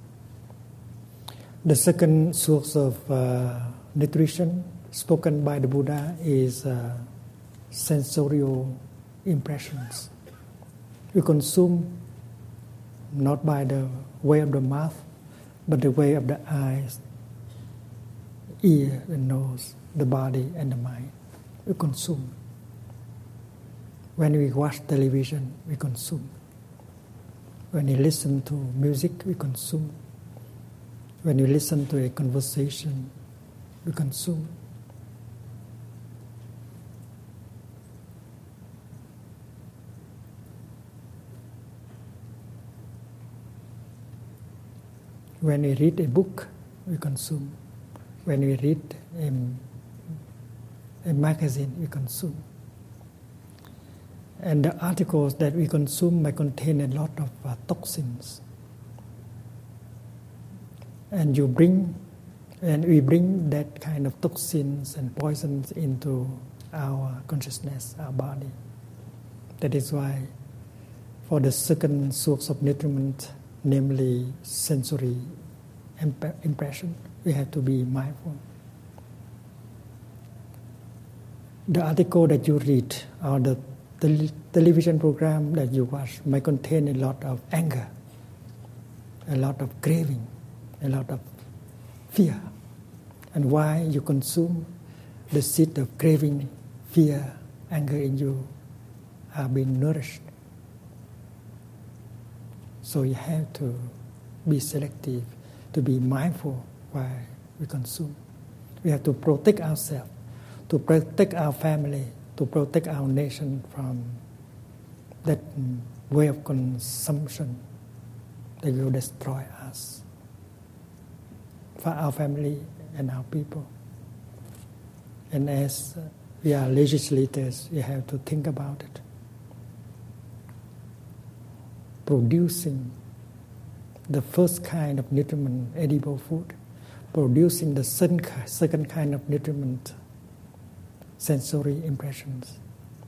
The second source of uh, nutrition spoken by the Buddha is uh, sensorial impressions. We consume not by the way of the mouth, but the way of the eyes, ear, the nose, the body, and the mind. We consume. When we watch television, we consume. When we listen to music, we consume. When we listen to a conversation, we consume. When we read a book, we consume. When we read a, a magazine, we consume. And the articles that we consume may contain a lot of uh, toxins. And you bring, and we bring that kind of toxins and poisons into our consciousness, our body. That is why, for the second source of nutriment, namely sensory imp- impression, we have to be mindful. The article that you read or the tel- television program that you watch may contain a lot of anger, a lot of craving, a lot of fear. And why you consume the seed of craving, fear, anger in you are being nourished. So you have to be selective, to be mindful while we consume. We have to protect ourselves, to protect our family, to protect our nation from that way of consumption that will destroy us, for our family and our people. And as we are legislators, we have to think about it. Producing the first kind of nutriment, edible food, producing the second, second kind of nutriment, sensory impressions.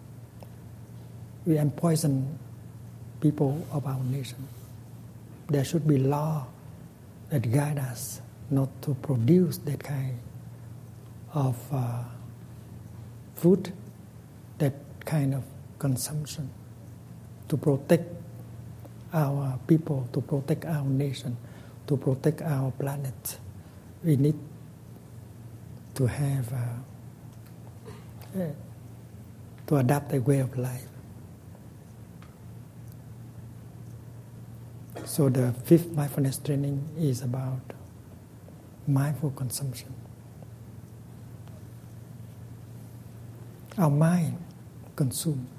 We empoison people of our nation. There should be law that guide us not to produce that kind of uh, food, that kind of consumption, to protect our people, to protect our nation, to protect our planet. We need to have, uh, uh, to adapt a way of life. So the fifth mindfulness training is about mindful consumption. Our mind consumes.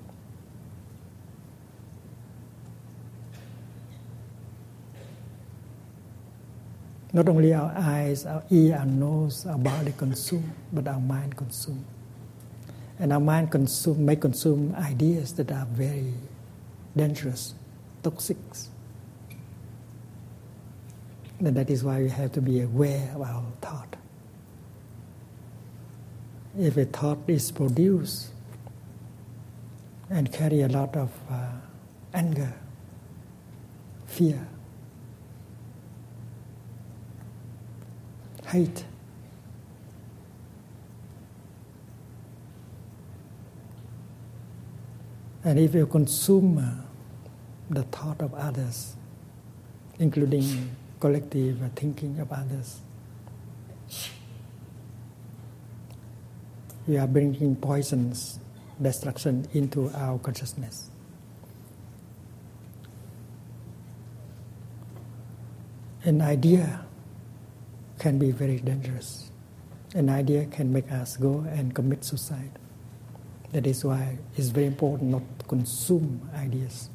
Not only our eyes, our ear, our nose, our body consume, but our mind consume. And our mind consume, may consume ideas that are very dangerous, toxic. And that is why we have to be aware of our thought. If a thought is produced and carry a lot of uh, anger, fear, hate, and if you consume uh, the thought of others, including collective thinking of others, we are bringing poisons, destruction into our consciousness. An idea can be very dangerous. An idea can make us go and commit suicide. That is why it's very important not to consume ideas.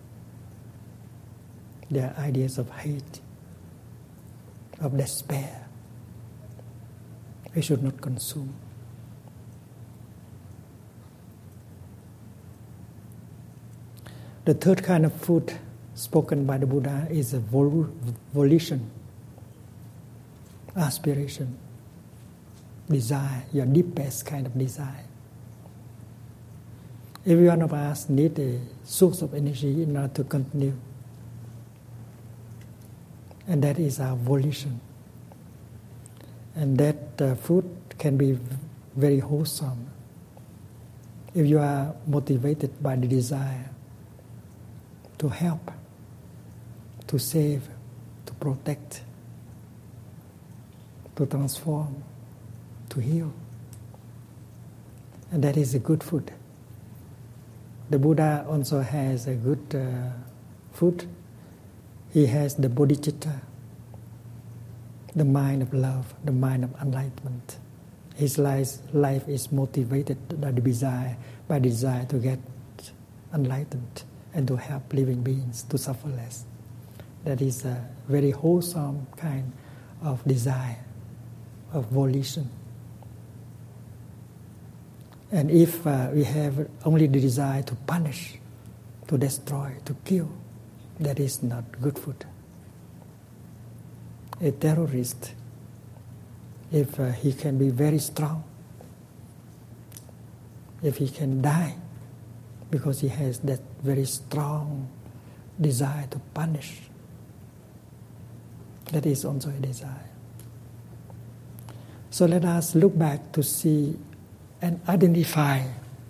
There are ideas of hate, of despair. We should not consume. The third kind of food spoken by the Buddha is a vol- volition, aspiration, desire, your deepest kind of desire. Every one of us needs a source of energy in order to continue. And that is our volition. And that uh, food can be very wholesome. If you are motivated by the desire to help, to save, to protect, to transform, to heal. And that is a good food. The Buddha also has a good uh, food. He has the bodhicitta, the mind of love, the mind of enlightenment. His life, life is motivated by the desire, by the desire to get enlightened and to help living beings to suffer less. That is a very wholesome kind of desire, of volition. And if uh, we have only the desire to punish, to destroy, to kill, that is not good food. A terrorist, if uh, he can be very strong, if he can die because he has that very strong desire to punish, that is also a desire. So let us look back to see and identify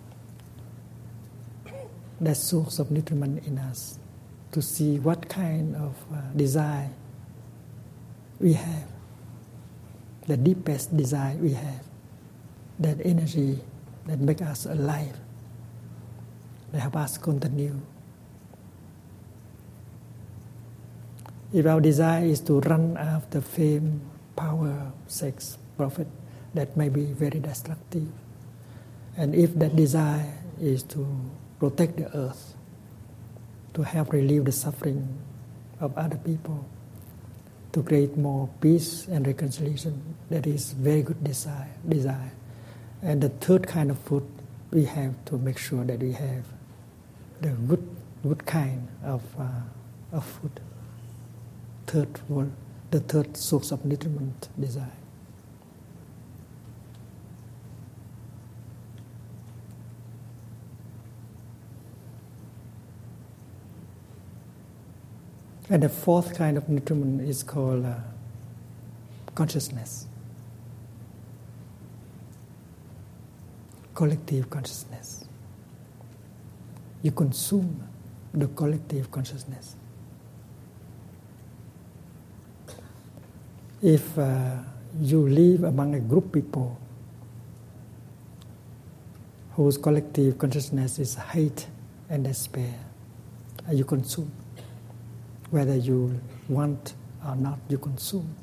that source of nutriment in us, to see what kind of uh, desire we have, the deepest desire we have, that energy that makes us alive, that help us continue. If our desire is to run after fame, power, sex, profit, that may be very destructive. And if that desire is to protect the earth, to help relieve the suffering of other people, to create more peace and reconciliation, that is very good desire. desire. And the third kind of food, we have to make sure that we have the good good kind of uh, of food. Third one, the third source of nutriment, desire. And the fourth kind of nutriment is called uh, consciousness, collective consciousness. You consume the collective consciousness. If uh, you live among a group of people whose collective consciousness is hate and despair, you consume. Whether you want or not, you consume.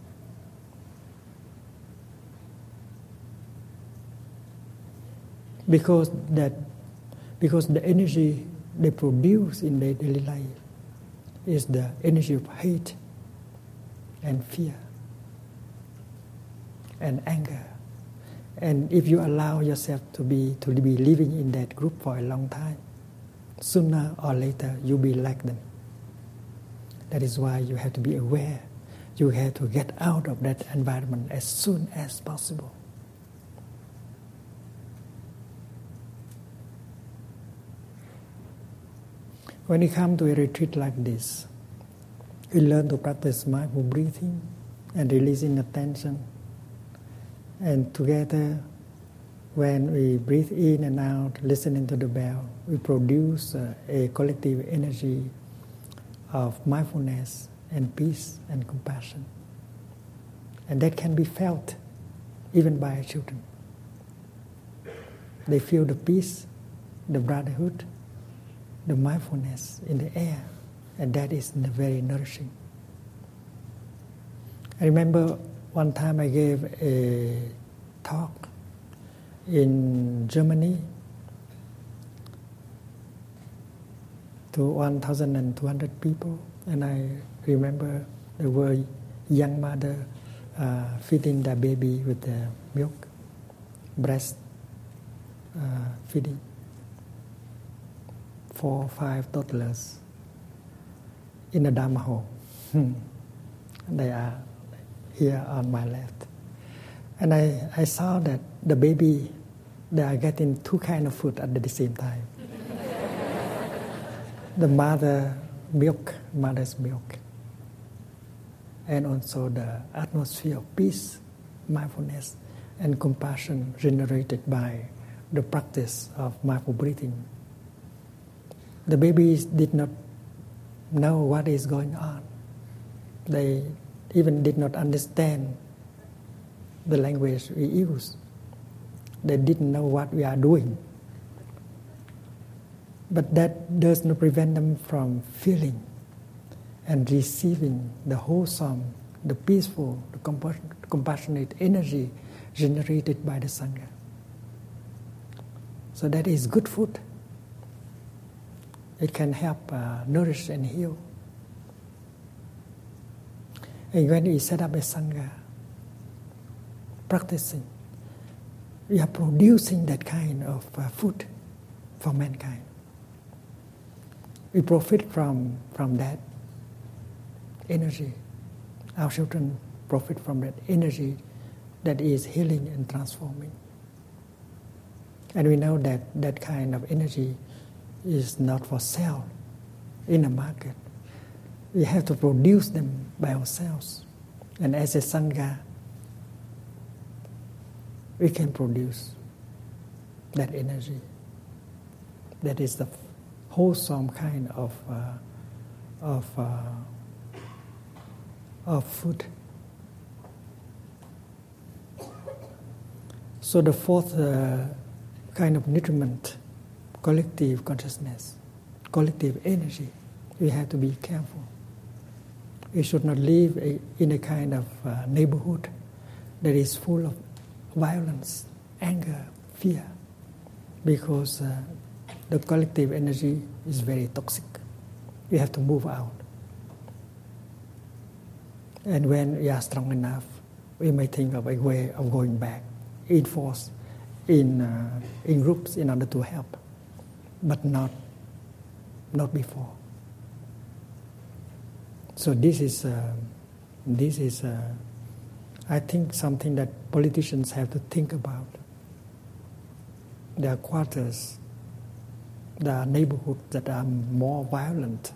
Because that, because the energy they produce in their daily life is the energy of hate and fear and anger. And if you allow yourself to be to be living in that group for a long time, sooner or later you'll be like them. That is why you have to be aware. You have to get out of that environment as soon as possible. When you come to a retreat like this, you learn to practice mindful breathing and releasing the tension. And together, when we breathe in and out, listening to the bell, we produce uh, a collective energy of mindfulness and peace and compassion. And that can be felt even by children. They feel the peace, the brotherhood, the mindfulness in the air, and that is very nourishing. I remember one time I gave a talk in Germany to one thousand two hundred people, and I remember there were young mother uh, feeding their baby with the milk, breast uh, feeding. four or five toddlers in the Dharma hall. They are here on my left. And I, I saw that the baby, they are getting two kinds of food at the same time. The mother milk, mother's milk. And also the atmosphere of peace, mindfulness, and compassion generated by the practice of mindful breathing. The babies did not know what is going on. They even did not understand the language we use. They didn't know what we are doing. But that does not prevent them from feeling and receiving the wholesome, the peaceful, the compassionate energy generated by the Sangha. So that is good food. It can help uh, nourish and heal. And when we set up a Sangha, practicing, we are producing that kind of uh, food for mankind. We profit from, from that energy. Our children profit from that energy that is healing and transforming. And we know that that kind of energy is not for sale in the market. We have to produce them by ourselves. And as a Sangha, we can produce that energy. That is the wholesome kind of uh, of uh, of food. So the fourth uh, kind of nutriment, collective consciousness, collective energy. We have to be careful. We should not live a, in a kind of uh, neighborhood that is full of violence, anger, fear, because uh, the collective energy is very toxic. We have to move out. And when we are strong enough, we may think of a way of going back in force, in uh, in groups in order to help, but not not before. So this is uh, this is uh, I think something that politicians have to think about. There are quarters, there are neighborhoods that are more violent,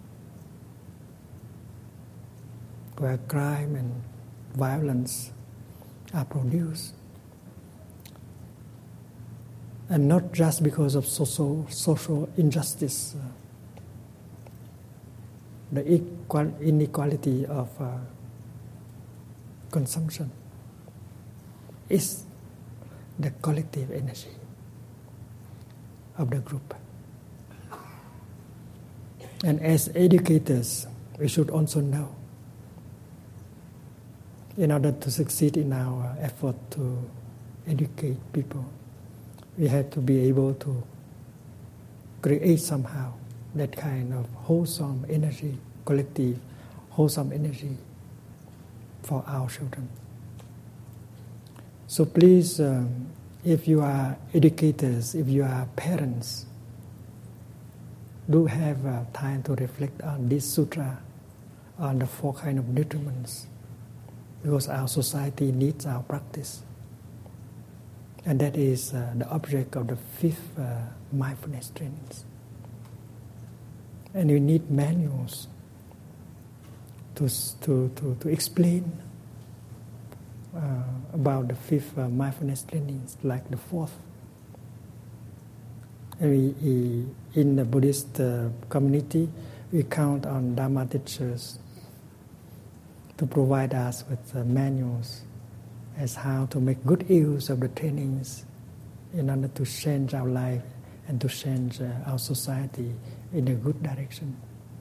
where crime and violence are produced. And not just because of social, social injustice, uh, the equal, inequality of uh, consumption. Is the collective energy of the group. And as educators, we should also know, in order to succeed in our effort to educate people, we have to be able to create somehow that kind of wholesome energy, collective wholesome energy for our children. So please, um, if you are educators, if you are parents, do have uh, time to reflect on this sutra, on the four kind of nutriments, because our society needs our practice. And that is uh, the object of the fifth uh, mindfulness trainings. And you need manuals to to to, to explain uh, about the fifth uh, mindfulness trainings, like the fourth. And we, we, in the Buddhist uh, community, we count on Dharma teachers to provide us with uh, manuals as how to make good use of the trainings in order to change our life and to change uh, our society in a good direction.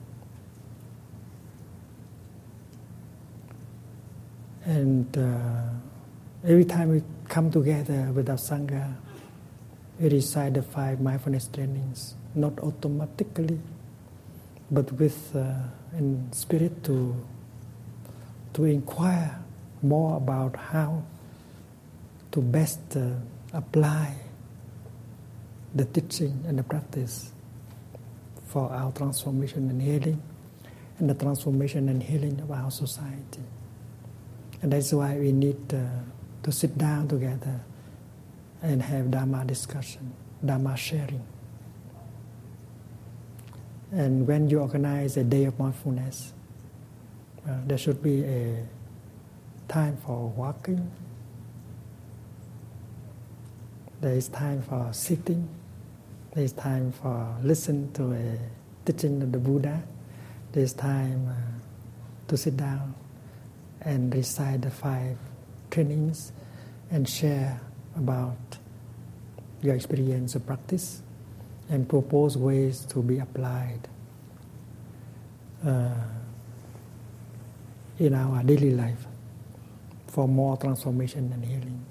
And uh, every time we come together with our Sangha, we recite the five mindfulness trainings, not automatically, but with uh, in spirit to to inquire more about how to best uh, apply the teaching and the practice for our transformation and healing, and the transformation and healing of our society. And that's why we need uh, to sit down together and have Dharma discussion, Dharma sharing. And when you organize a day of mindfulness, uh, there should be a time for walking, there is time for sitting, there is time for listening to a teaching of the Buddha, there is time uh, to sit down and recite the five trainings and share about your experience of practice and propose ways to be applied uh, in our daily life for more transformation and healing.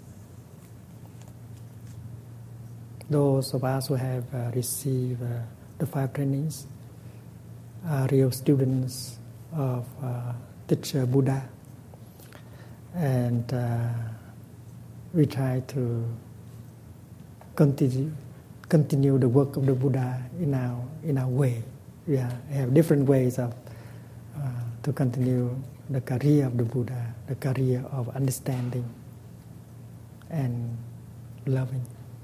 Those of us who have uh, received uh, the five trainings are real students of uh, teacher Buddha, and uh, we try to continue continue the work of the Buddha in our in our way. We are, have different ways of uh, to continue the career of the Buddha, the career of understanding and loving.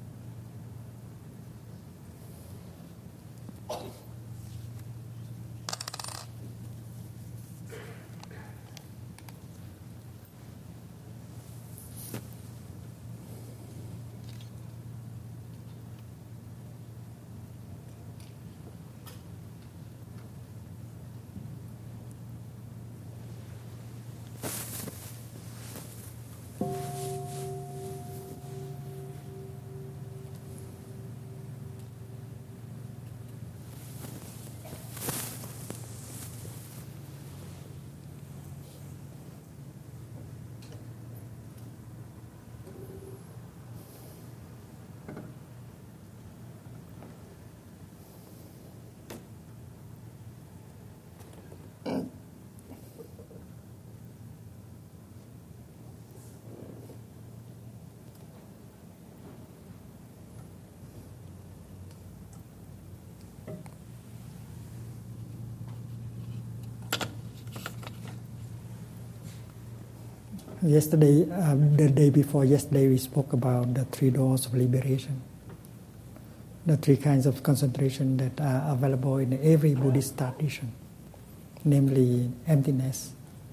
Yesterday, uh, the day before yesterday, we spoke about the three doors of liberation, the three kinds of concentration that are available in every Buddhist tradition, namely emptiness,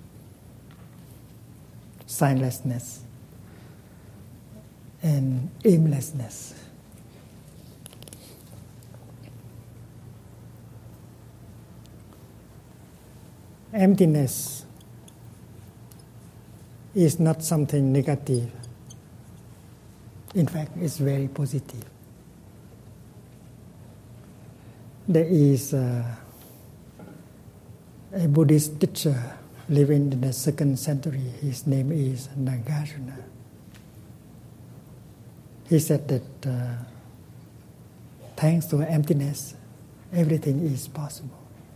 signlessness, and aimlessness. Emptiness is not something negative. In fact, it's very positive. There is uh, a Buddhist teacher living in the second century. His name is Nagarjuna. He said that uh, thanks to emptiness, everything is possible.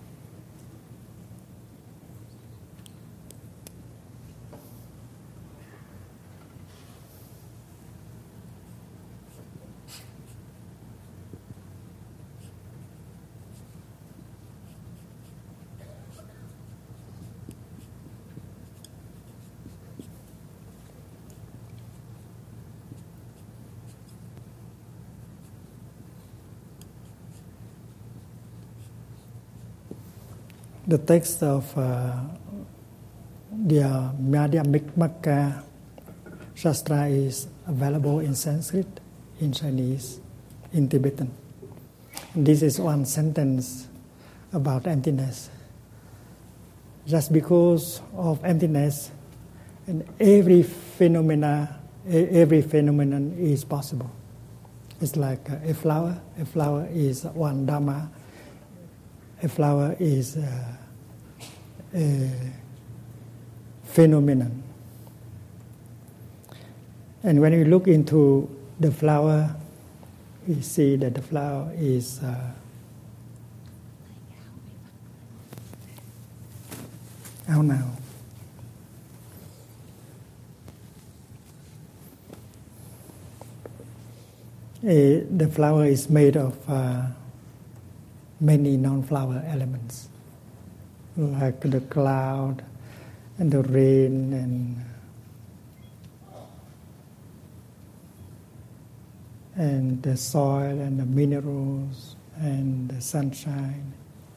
The text of uh, the uh, Madhyamika Shastra is available in Sanskrit, in Chinese, in Tibetan. And this is one sentence about emptiness. Just because of emptiness, and every phenomena, every phenomenon is possible. It's like a flower. A flower is one Dhamma. A flower is uh, a phenomenon. And when you look into the flower, we see that the flower is uh, áo nào. A, the flower is made of uh, many non-flower elements, like the cloud and the rain and and the soil and the minerals and the sunshine.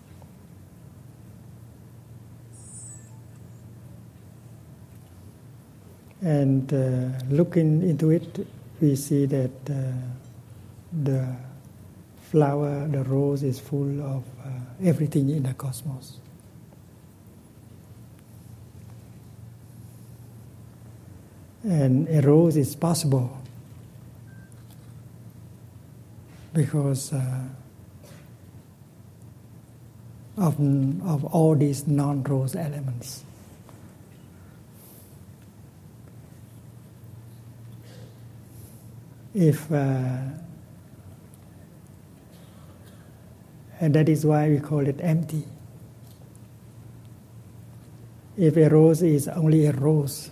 And uh, looking into it, we see that uh, the flower, the rose, is full of uh, everything in the cosmos. And a rose is possible because uh, of, of all these non-rose elements. If uh, and that is why we call it empty. If a rose is only a rose,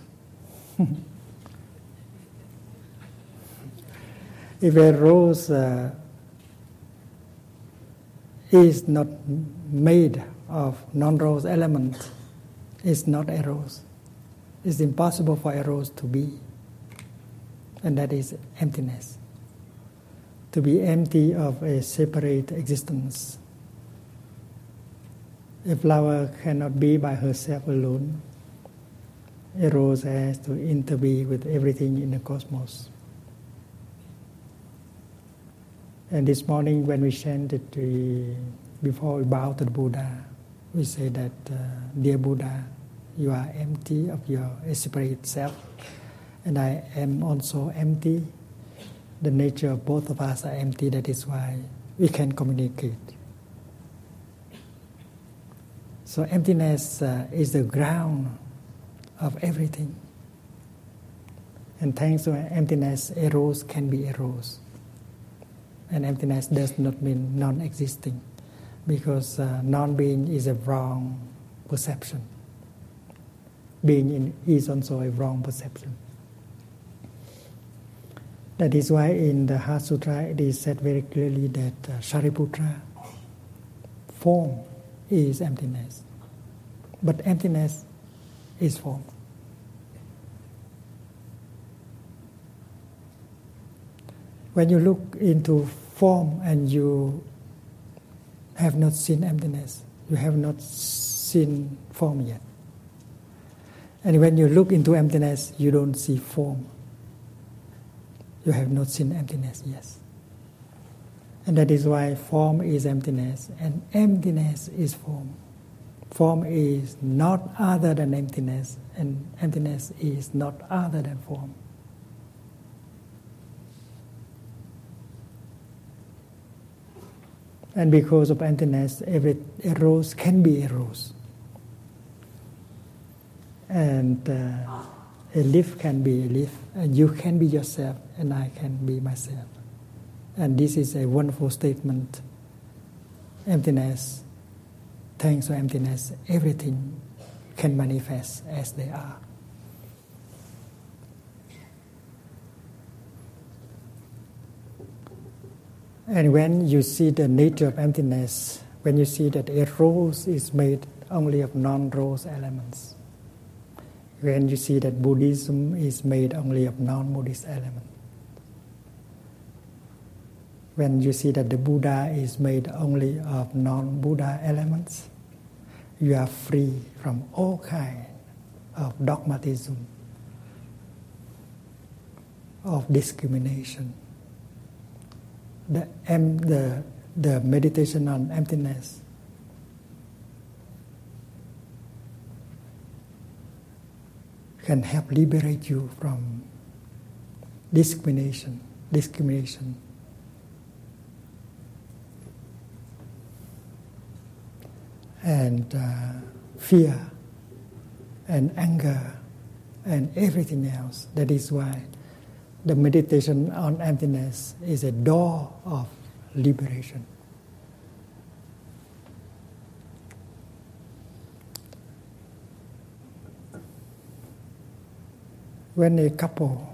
if a rose uh, is not made of non-rose elements, it's not a rose. It's impossible for a rose to be. And that is emptiness. To be empty of a separate existence. A flower cannot be by herself alone. A rose has to interbe with everything in the cosmos. And this morning when we chanted, we, before we bow to the Buddha, we say that, uh, dear Buddha, you are empty of your separate self. And I am also empty. The nature of both of us are empty. That is why we can communicate. So emptiness uh, is the ground of everything. And thanks to emptiness, a rose can be a rose. And emptiness does not mean non-existing, because uh, non-being is a wrong perception. Being in, is also a wrong perception. That is why in the Heart Sutra it is said very clearly that uh, Shariputra, form is emptiness. But emptiness is form. When you look into form and you have not seen emptiness, you have not seen form yet. And when you look into emptiness, you don't see form. You have not seen emptiness, yes. And that is why form is emptiness, and emptiness is form. Form is not other than emptiness, and emptiness is not other than form. And because of emptiness, every a rose can be a rose. And uh, a leaf can be a leaf, and you can be yourself, and I can be myself. And this is a wonderful statement. Emptiness, thanks to emptiness, everything can manifest as they are. And when you see the nature of emptiness, when you see that a rose is made only of non-rose elements, when you see that Buddhism is made only of non-Buddhist elements, when you see that the Buddha is made only of non-Buddha elements, you are free from all kinds of dogmatism, of discrimination. The, em, the, the meditation on emptiness can help liberate you from discrimination, discrimination. And uh, fear and anger and everything else. That is why the meditation on emptiness is a door of liberation. When a couple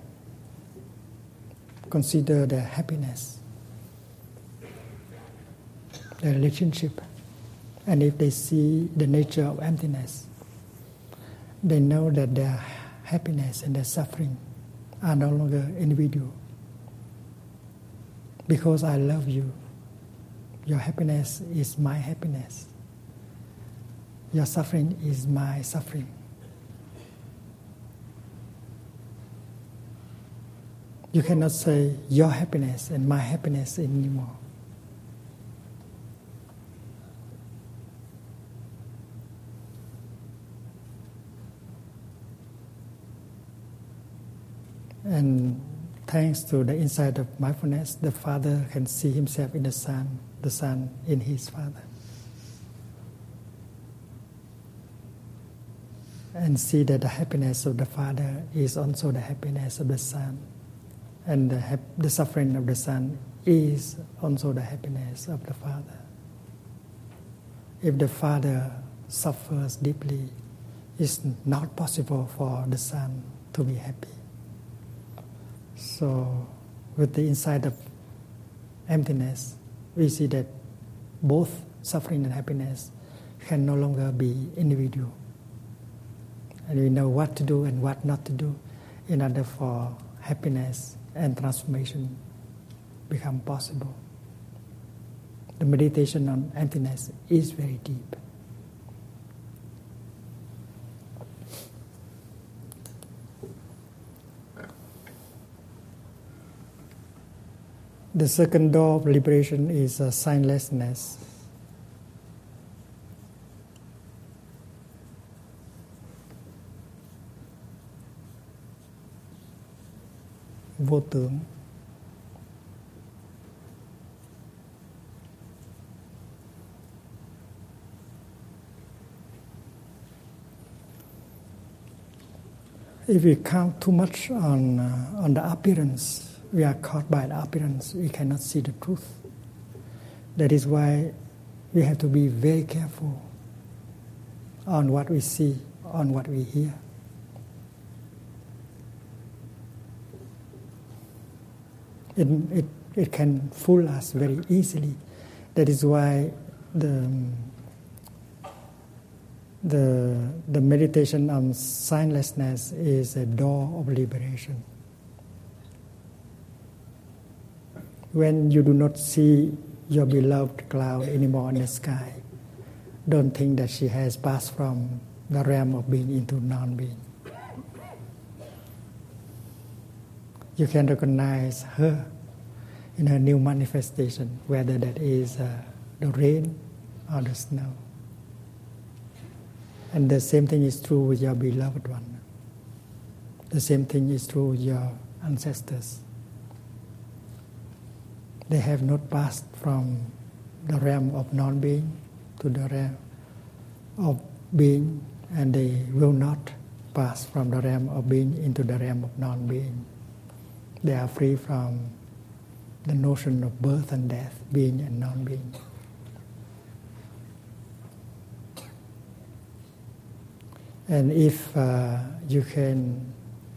consider their happiness, the relationship. And if they see the nature of emptiness, they know that their happiness and their suffering are no longer individual. Because I love you, your happiness is my happiness. Your suffering is my suffering. You cannot say your happiness and my happiness anymore. And thanks to the insight of mindfulness, the Father can see himself in the Son, the Son in his Father. And see that the happiness of the Father is also the happiness of the Son. And the, hap- the suffering of the Son is also the happiness of the Father. If the Father suffers deeply, it's not possible for the Son to be happy. So, with the insight of emptiness, we see that both suffering and happiness can no longer be individual. And we know what to do and what not to do in order for happiness and transformation become possible. The meditation on emptiness is very deep. The second door of liberation is uh, signlessness. Vô tưởng. If we count too much on uh, on the appearance, we are caught by the appearance. We cannot see the truth. That is why we have to be very careful on what we see, on what we hear. It, it, it can fool us very easily. That is why the, the, the meditation on signlessness is a door of liberation. When you do not see your beloved cloud anymore in the sky, don't think that she has passed from the realm of being into non-being. You can recognize her in her new manifestation, whether that is uh, the rain or the snow. And the same thing is true with your beloved one. The same thing is true with your ancestors. They have not passed from the realm of non-being to the realm of being, and they will not pass from the realm of being into the realm of non-being. They are free from the notion of birth and death, being and non-being. And if uh, you can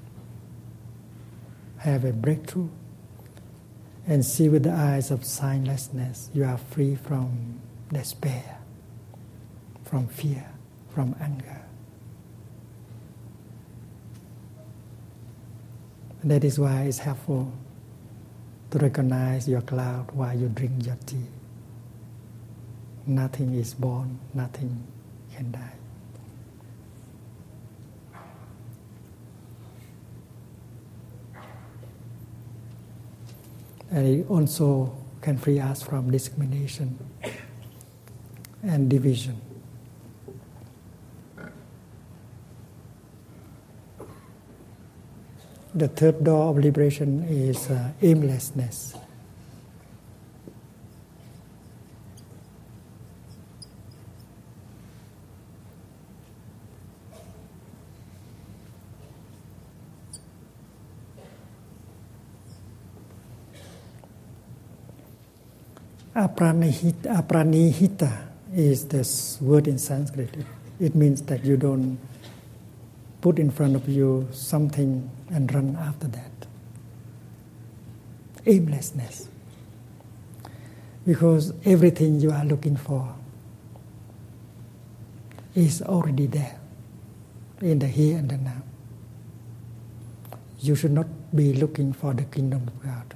have a breakthrough and see with the eyes of signlessness, you are free from despair, from fear, from anger. And that is why it's helpful to recognize your cloud while you drink your tea. Nothing is born, nothing can die. And it also can free us from discrimination and division. The third door of liberation is uh, aimlessness. Apranihita, apranihita is this word in Sanskrit. It, it means that you don't put in front of you something and run after that. Aimlessness. Because everything you are looking for is already there in the here and the now. You should not be looking for the kingdom of God,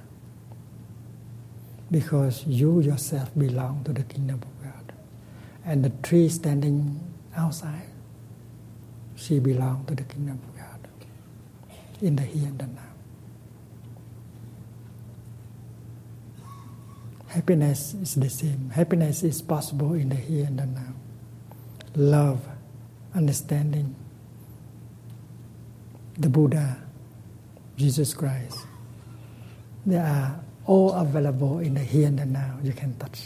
because you yourself belong to the kingdom of God. And the tree standing outside, she belongs to the kingdom of God in the here and the now. Happiness is the same. Happiness is possible in the here and the now. Love, understanding, the Buddha, Jesus Christ, they are all available in the here and the now. You can touch.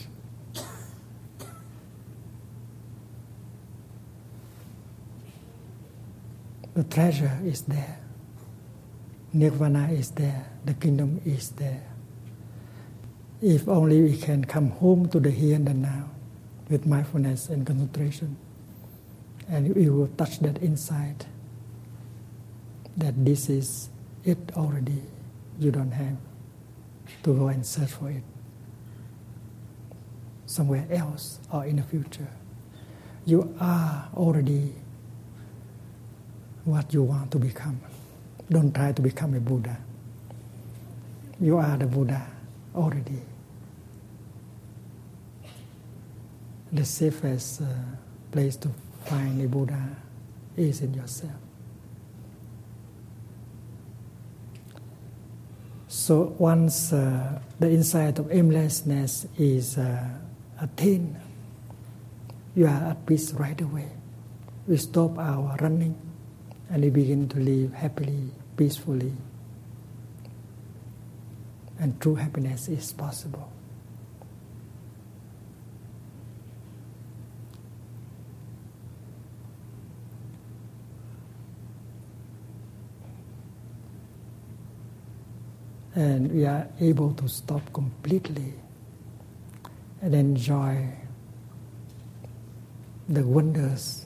The treasure is there. Nirvana is there. The kingdom is there. If only we can come home to the here and the now with mindfulness and concentration, and we will touch that insight, that this is it already. You don't have to go and search for it somewhere else or in the future. You are already what you want to become. Don't try to become a Buddha. You are the Buddha already. The safest uh, place to find a Buddha is in yourself. So once uh, the insight of aimlessness is uh, attained, you are at peace right away. We stop our running and we begin to live happily, peacefully. And true happiness is possible. And we are able to stop completely and enjoy the wonders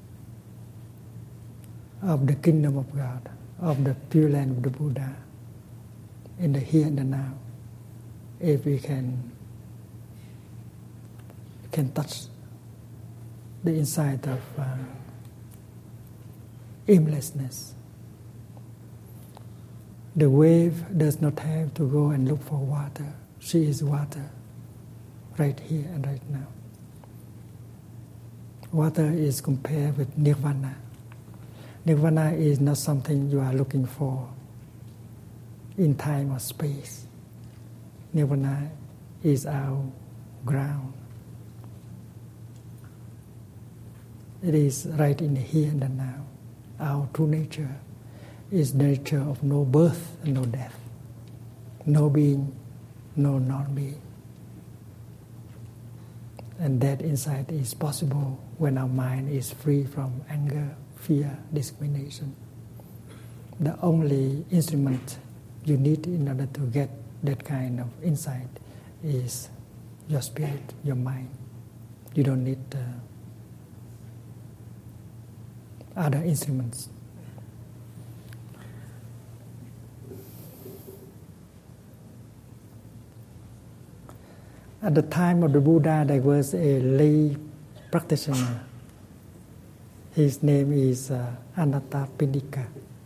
of the kingdom of God, of the Pure Land of the Buddha, in the here and the now. If we can, can touch the insight of uh, aimlessness. The wave does not have to go and look for water. She is water, right here and right now. Water is compared with nirvana. Nirvana is not something you are looking for in time or space. Nirvana is our ground. It is right in the here and the now. Our true nature is the nature of no birth and no death, no being, no non-being. And that insight is possible when our mind is free from anger, fear, discrimination. The only instrument you need in order to get that kind of insight is your spirit, your mind. You don't need uh, other instruments. At the time of the Buddha, there was a lay practitioner. His name is uh, Anathapindika.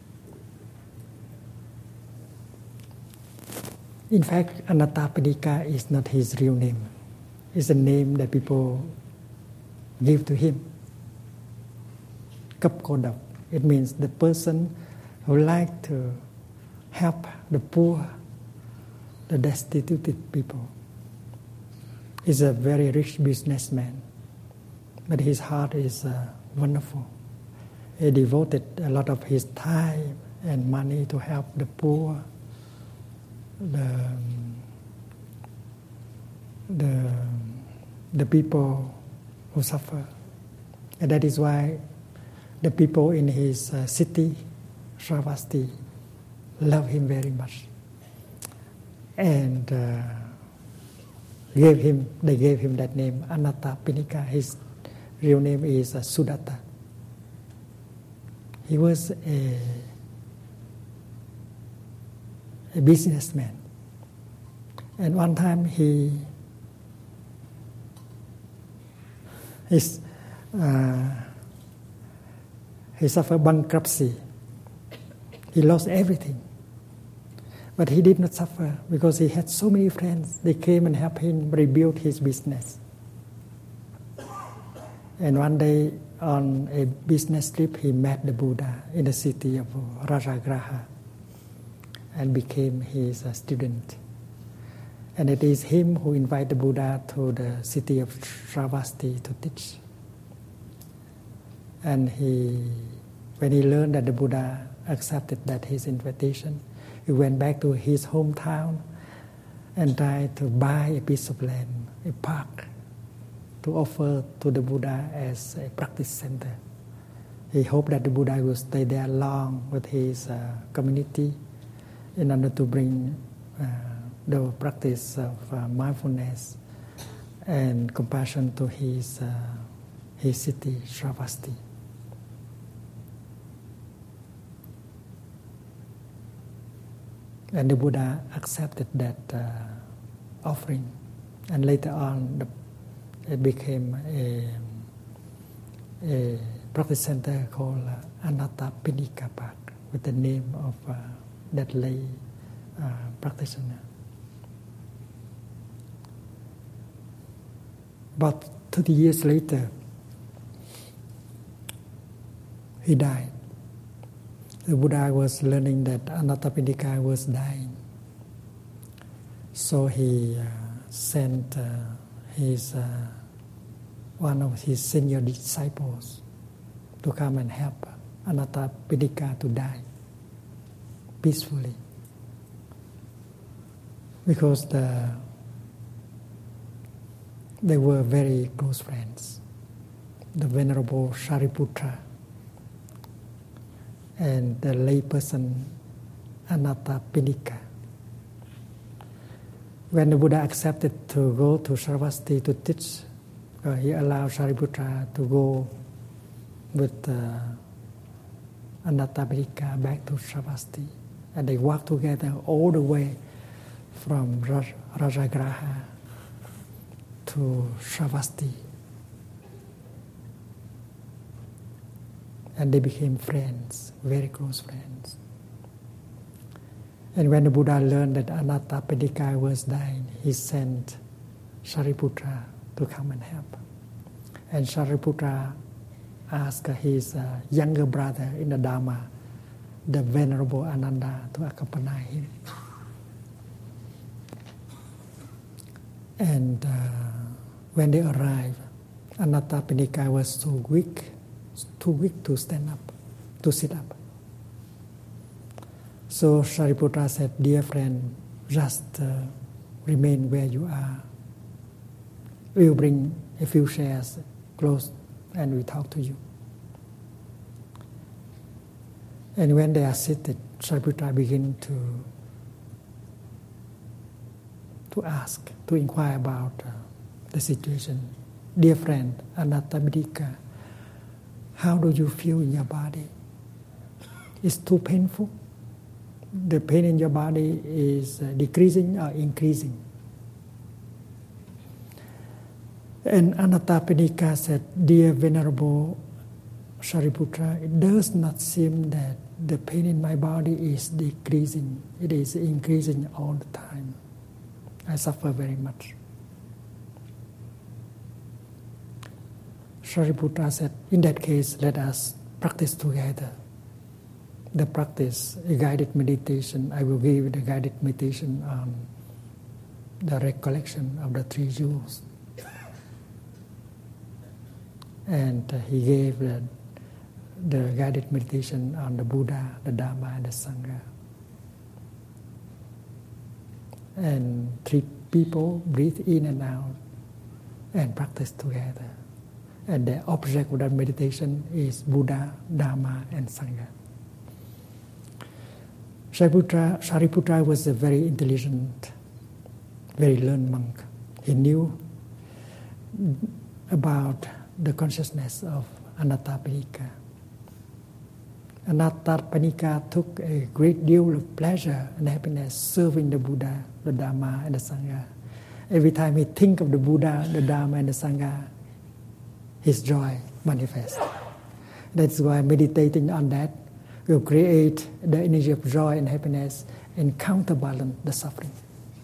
In fact, Anathapindika is not his real name. It's a name that people give to him. Kapkodap. It means the person who likes to help the poor, the destitute people. He's a very rich businessman, but his heart is uh, wonderful. He devoted a lot of his time and money to help the poor, the the the people who suffer, and that is why the people in his uh, city, Shravasti, love him very much, and uh, gave him. They gave him that name, Anathapindika. His real name is uh, Sudatta. He was a, a businessman, and one time he He's, uh, he suffered bankruptcy. He lost everything. But he did not suffer because he had so many friends. They came and helped him rebuild his business. And one day on a business trip, he met the Buddha in the city of Rajagraha and became his uh, student. And it is him who invited the Buddha to the city of Shravasti to teach. And he, when he learned that the Buddha accepted that his invitation, he went back to his hometown and tried to buy a piece of land, a park, to offer to the Buddha as a practice center. He hoped that the Buddha will stay there long with his uh, community in order to bring uh, the practice of uh, mindfulness and compassion to his, uh, his city, Shravasti. And the Buddha accepted that uh, offering. And later on, the, it became a, a practice center called uh, Anathapindika Park, with the name of uh, that lay uh, practitioner. About thirty years later, he died. The Buddha was learning that Anathapindika was dying. So he uh, sent uh, his uh, one of his senior disciples to come and help Anathapindika to die peacefully. Because the, they were very close friends. The Venerable Shariputra and the layperson Anathapindika. When the Buddha accepted to go to Shravasti to teach, uh, he allowed Shariputra to go with uh, Anathapindika back to Shravasti. And they walked together all the way from Raj- Rajagraha to Shravasti. And they became friends, very close friends. And when the Buddha learned that Anathapindika was dying, he sent Shariputra to come and help. And Shariputra asked his uh, younger brother in the Dharma, the Venerable Ananda, to accompany him. And uh, when they arrived, Anathapindika was so weak, too weak to stand up, to sit up. So Shariputra said, "Dear friend, just uh, remain where you are. We'll bring a few chairs close and we'll talk to you." And when they are seated, Shariputra began to, to ask, to inquire about uh, the situation. "Dear friend, Anathapindika, how do you feel in your body? It's too painful? The pain in your body is uh, decreasing or increasing?" And Anathapindika said, "Dear Venerable Shariputra, it does not seem that the pain in my body is decreasing. It is increasing all the time. I suffer very much." Shariputra said, "In that case, let us practice together. The practice, a guided meditation. I will give you the guided meditation on the recollection of the three jewels." And uh, he gave the, the guided meditation on the Buddha, the Dharma, and the Sangha. And three people breathe in and out and practice together. And the object of that meditation is Buddha, Dharma, and Sangha. Shariputra, Shariputra was a very intelligent, very learned monk. He knew about the consciousness of Anathapindika. Anathapindika took a great deal of pleasure and happiness serving the Buddha, the Dharma, and the Sangha. Every time he think of the Buddha, the Dharma, and the Sangha, his joy manifests. That's why meditating on that will create the energy of joy and happiness and counterbalance the suffering.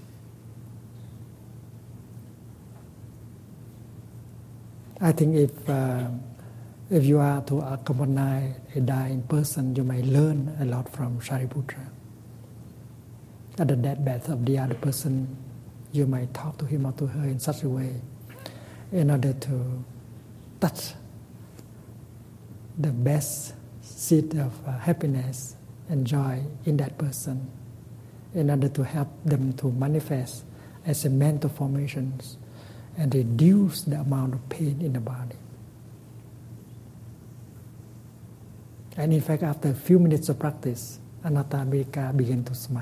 I think if uh, if you are to accompany a dying person, you may learn a lot from Shariputra. At the deathbed of the other person, you may talk to him or to her in such a way in order to touch the best seed of uh, happiness and joy in that person, in order to help them to manifest as a mental formations and reduce the amount of pain in the body. And in fact, after a few minutes of practice, Anatta began to smile.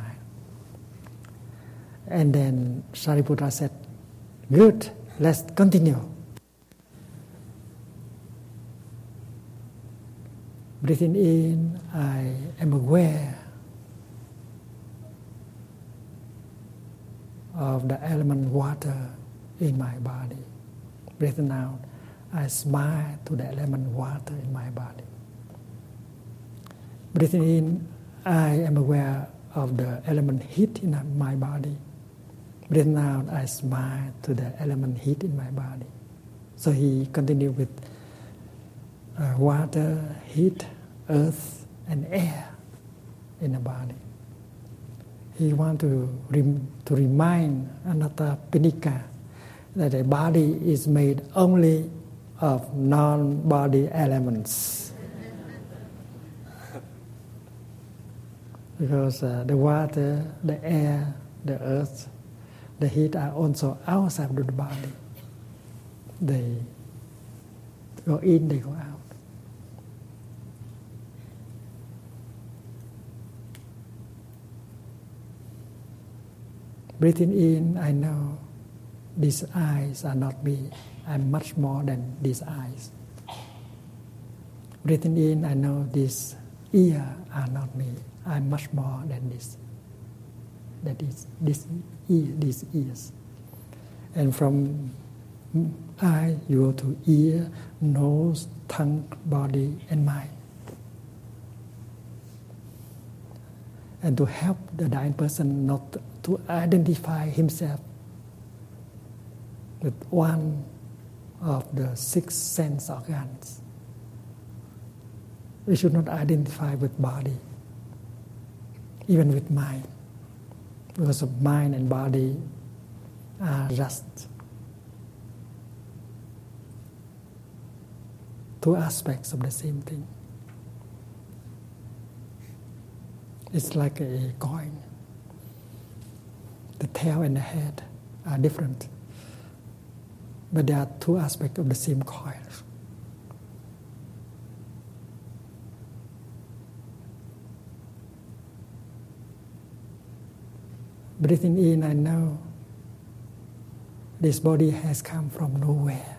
And then Shariputra said, "Good, let's continue." Breathing in, I am aware of the element water in my body. Breathing out, I smile to the element water in my body. Breathing in, I am aware of the element heat in my body. Breathing out, I smile to the element heat in my body. So he continued with uh, water, heat, earth, and air in the body. He wanted to, rem- to remind Anattapinika that the body is made only of non-body elements. Because uh, the water, the air, the earth, the heat are also outside of the body. They go in, they go out. Breathing in, I know these eyes are not me. I'm much more than these eyes. Breathing in, I know these ears are not me. I'm much more than this. That is, this ear, these ears. And from eye, you go to ear, nose, tongue, body, and mind. And to help the dying person not to identify himself with one of the six sense organs. We should not identify with body, even with mind, because of mind and body are just two aspects of the same thing. It's like a coin. The tail and the head are different, but they are two aspects of the same coin. Breathing in, I know this body has come from nowhere.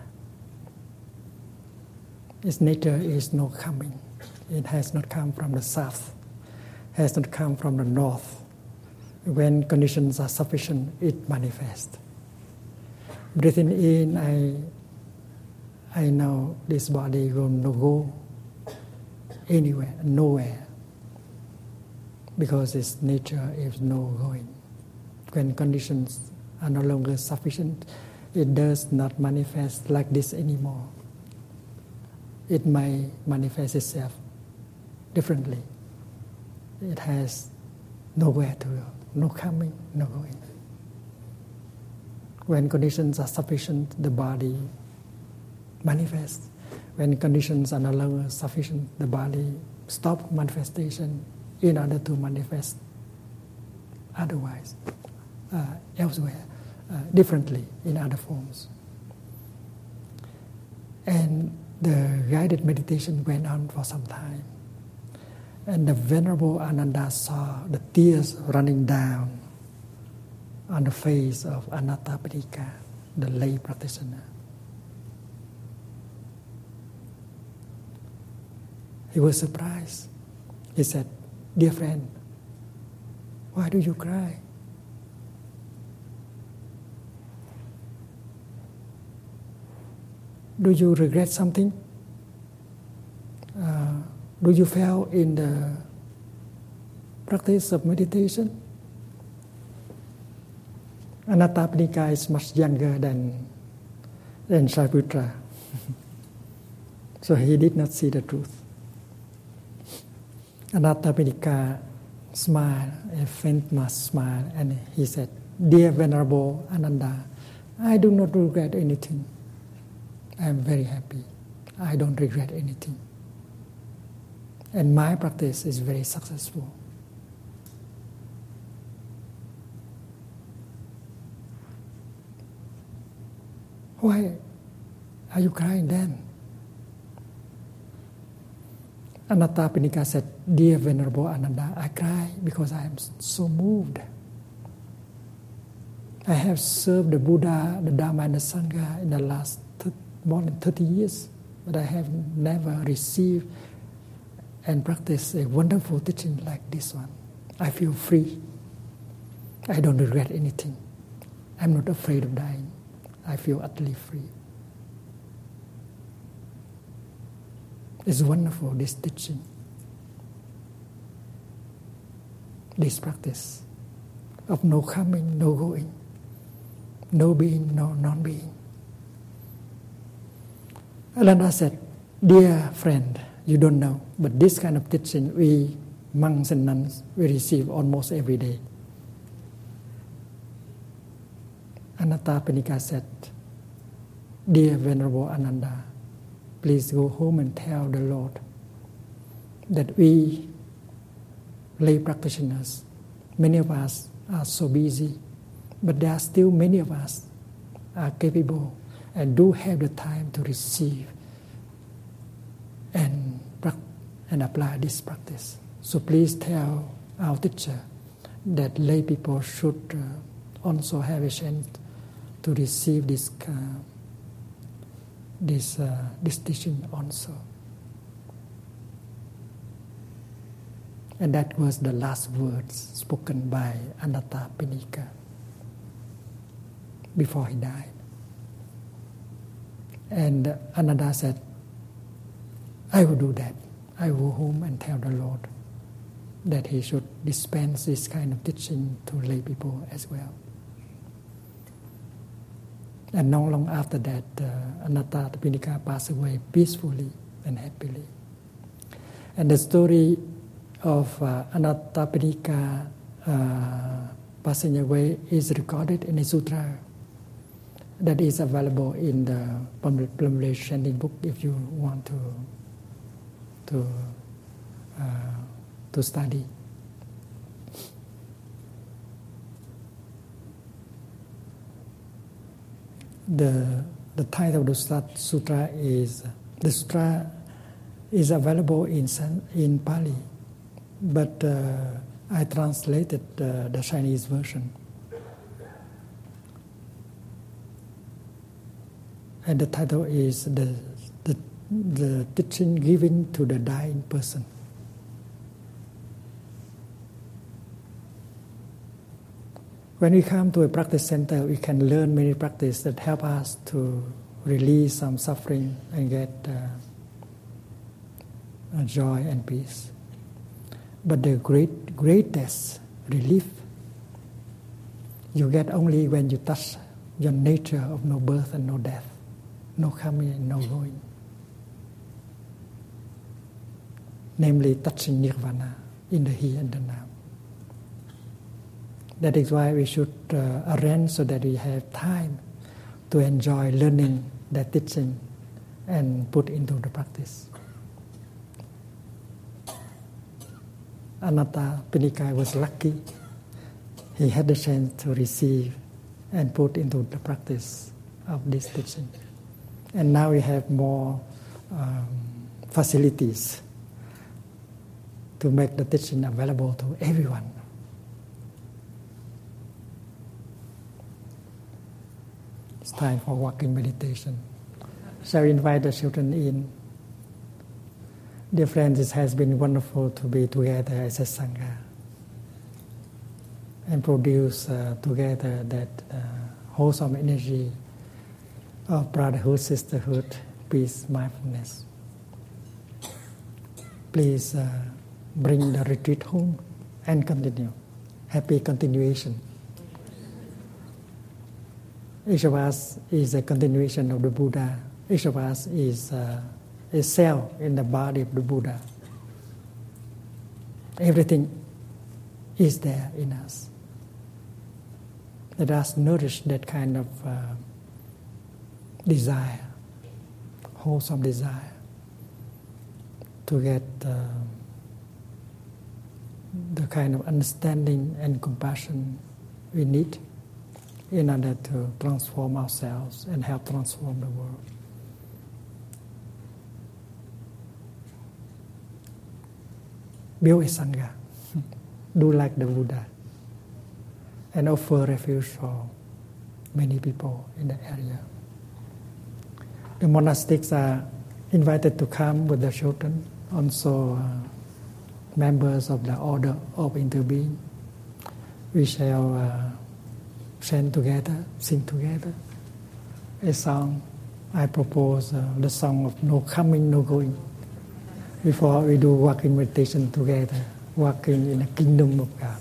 Its nature is no coming. It has not come from the south, has not come from the north. When conditions are sufficient, it manifests. Breathing in, I, I know this body will not go anywhere, nowhere, because its nature is no going. When conditions are no longer sufficient, it does not manifest like this anymore. It may manifest itself differently. It has nowhere to go, no coming, no going. When conditions are sufficient, the body manifests. When conditions are no longer sufficient, the body stops manifestation in order to manifest otherwise, uh, elsewhere, uh, differently, in other forms. And the guided meditation went on for some time. And the Venerable Ananda saw the tears running down on the face of Anattapinika, the lay practitioner. He was surprised. He said, "Dear friend, why do you cry?" Do you regret something? Uh, do you fail in the practice of meditation? Anattapadika is much younger than, than Shariputra. So he did not see the truth. Anattapadika smiled, a faint smile, and he said, "Dear Venerable Ananda, I do not regret anything. I am very happy. I don't regret anything. And my practice is very successful." Why are you crying then? Anattapadika said, "Dear Venerable Ananda, I cry because I am so moved. I have served the Buddha, the Dharma, and the Sangha in the last th- more than thirty years, but I have never received and practiced a wonderful teaching like this one. I feel free. I don't regret anything. I'm not afraid of dying. I feel utterly free. It's wonderful, this teaching, this practice of no coming, no going, no being, no non-being." Ananda said, "Dear friend, you don't know, but this kind of teaching we monks and nuns we receive almost every day." Anattapadika said, "Dear Venerable Ananda, please go home and tell the Lord that we lay practitioners, many of us are so busy, but there are still many of us are capable and do have the time to receive and, and apply this practice. So please tell our teacher that lay people should uh, also have a chance to receive this uh, this uh, this teaching also." And that was the last words spoken by Anattapadika before he died. And Ananda said, "I will do that. I will go home and tell the Lord that he should dispense this kind of teaching to lay people as well." And not long after that, uh, Anattapadika passed away peacefully and happily. And the story of uh, Anattapadika uh, passing away is recorded in a sutra that is available in the Plumley Chanting book if you want to to uh, to study. The the title of the sutra is the sutra is available in in Pali, but uh, I translated uh, the Chinese version. And the title is the, the the teaching given to the dying person. When we come to a practice center, we can learn many practices that help us to release some suffering and get uh, joy and peace. But the great greatest relief you get only when you touch your nature of no birth and no death, no coming and no going. Namely, touching nirvana in the here and the now. That is why we should uh, arrange so that we have time to enjoy learning that teaching and put into the practice. Anattapadika was lucky. He had the chance to receive and put into the practice of this teaching. And now we have more um, facilities to make the teaching available to everyone. It's time for walking meditation. Shall we invite the children in? Dear friends, it has been wonderful to be together as a Sangha and produce uh, together that uh, wholesome energy of brotherhood, sisterhood, peace, mindfulness. Please uh, bring the retreat home and continue. Happy continuation. Each of us is a continuation of the Buddha. Each of us is uh, a cell in the body of the Buddha. Everything is there in us. Let us nourish that kind of uh, desire, wholesome desire, to get uh, the kind of understanding and compassion we need in order to transform ourselves and help transform the world. Build a Sangha. Do like the Buddha. And offer refuge for many people in the area. The monastics are invited to come with the children, also uh, members of the Order of Interbeing. We shall uh, chant together, sing together a song. I propose uh, the song of No Coming, No Going. Before we do walking meditation together, walking in the kingdom of God.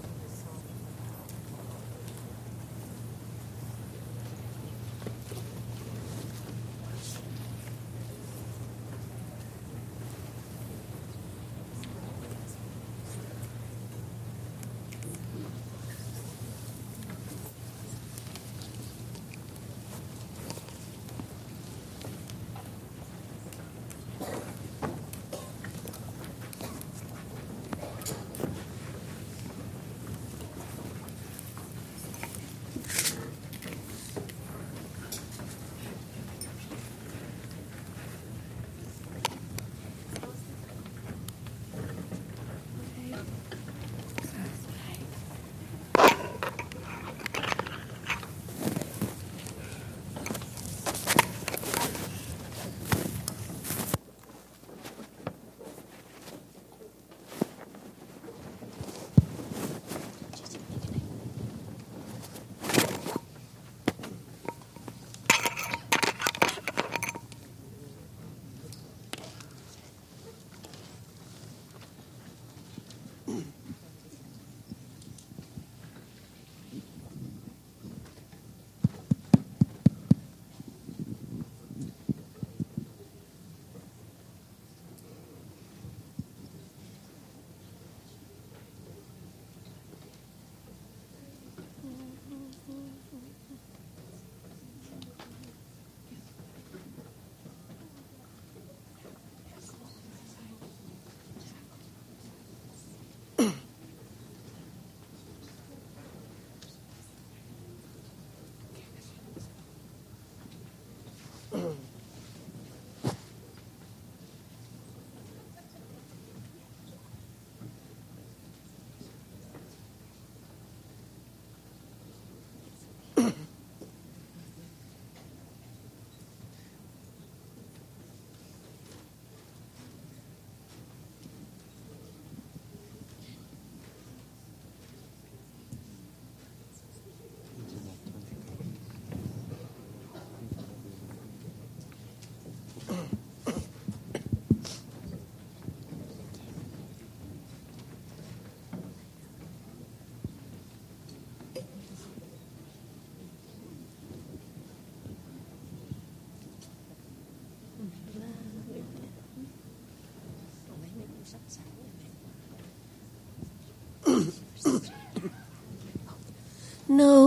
No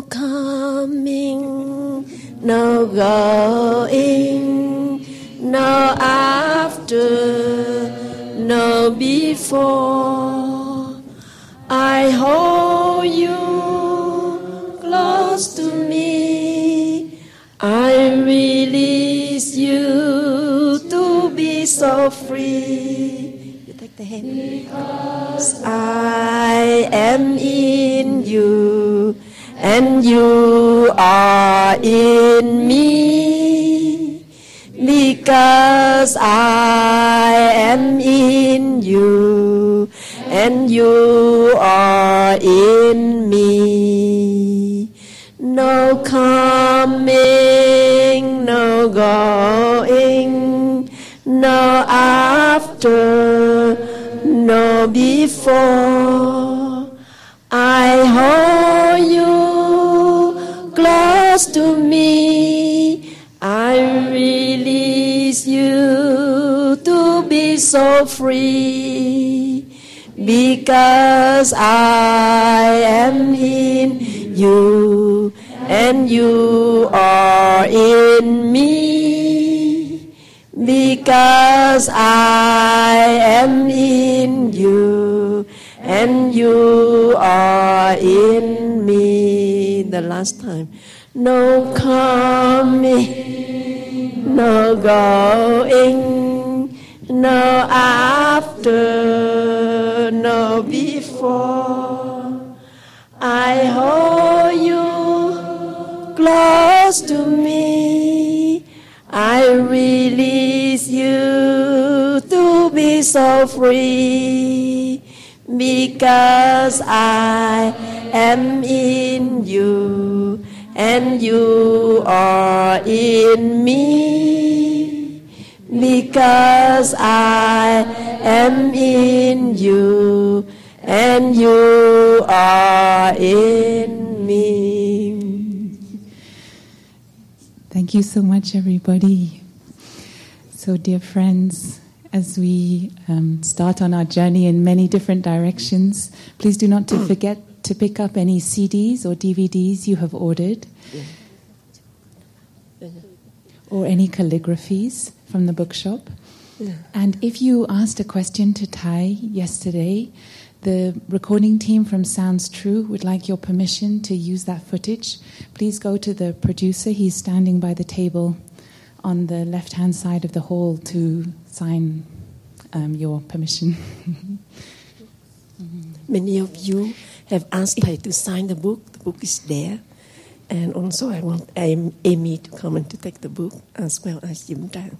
coming, no going, no after, no before. I hold you close to me. I release you to be so free. You take the hand. Because I am in you. And you are in me, because I am in you, and you are in me. No coming, no going, no after, no before. I hold you close to me. I release you to be so free, because I am in you and you are in me, because I am in you and you are in me. The last time. No coming, no going, no after, no before. I hold you close to me. I release you to be so free, because I am in you and you are in me, because I am in you and you are in me. Thank you so much, everybody. So, dear friends, as we um, start on our journey in many different directions, please do not to forget to pick up any C Ds or D V Ds you have ordered, or any calligraphies from the bookshop. Yeah. And if you asked a question to Thai yesterday, the recording team from Sounds True would like your permission to use that footage. Please go to the producer. He's standing by the table on the left-hand side of the hall to sign um, your permission. Many of you have asked Thai to sign the book. The book is there. And also I want Amy to come and to take the book, as well as Yim Tang.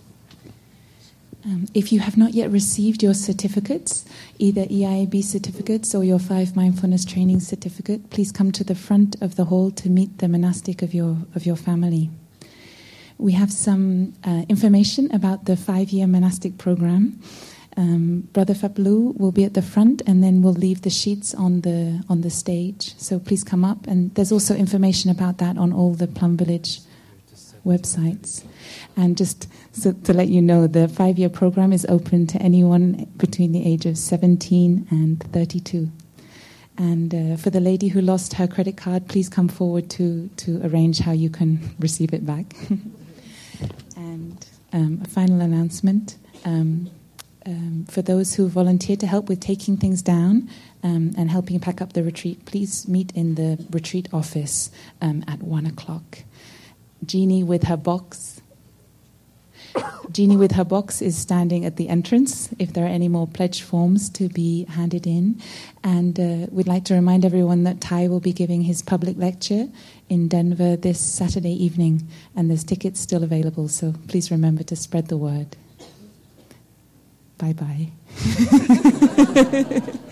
Um, if you have not yet received your certificates, either E I A B certificates or your five mindfulness training certificate, please come to the front of the hall to meet the monastic of your of your family. We have some uh, information about the five-year monastic program. Um, Brother Fablu will be at the front, and then we'll leave the sheets on the on the stage. So please come up, and there's also information about that on all the Plum Village websites. And just so to let you know, the five-year program is open to anyone between the age of seventeen and thirty-two. And uh, for the lady who lost her credit card, please come forward to, to arrange how you can receive it back. And um, a final announcement. Um, um, for those who volunteered to help with taking things down um, and helping pack up the retreat, please meet in the retreat office um, at one o'clock. Jeannie with her box. Jeannie with her box is standing at the entrance if there are any more pledge forms to be handed in. And uh, we'd like to remind everyone that Thai will be giving his public lecture in Denver this Saturday evening, and there's tickets still available, so please remember to spread the word. Bye-bye.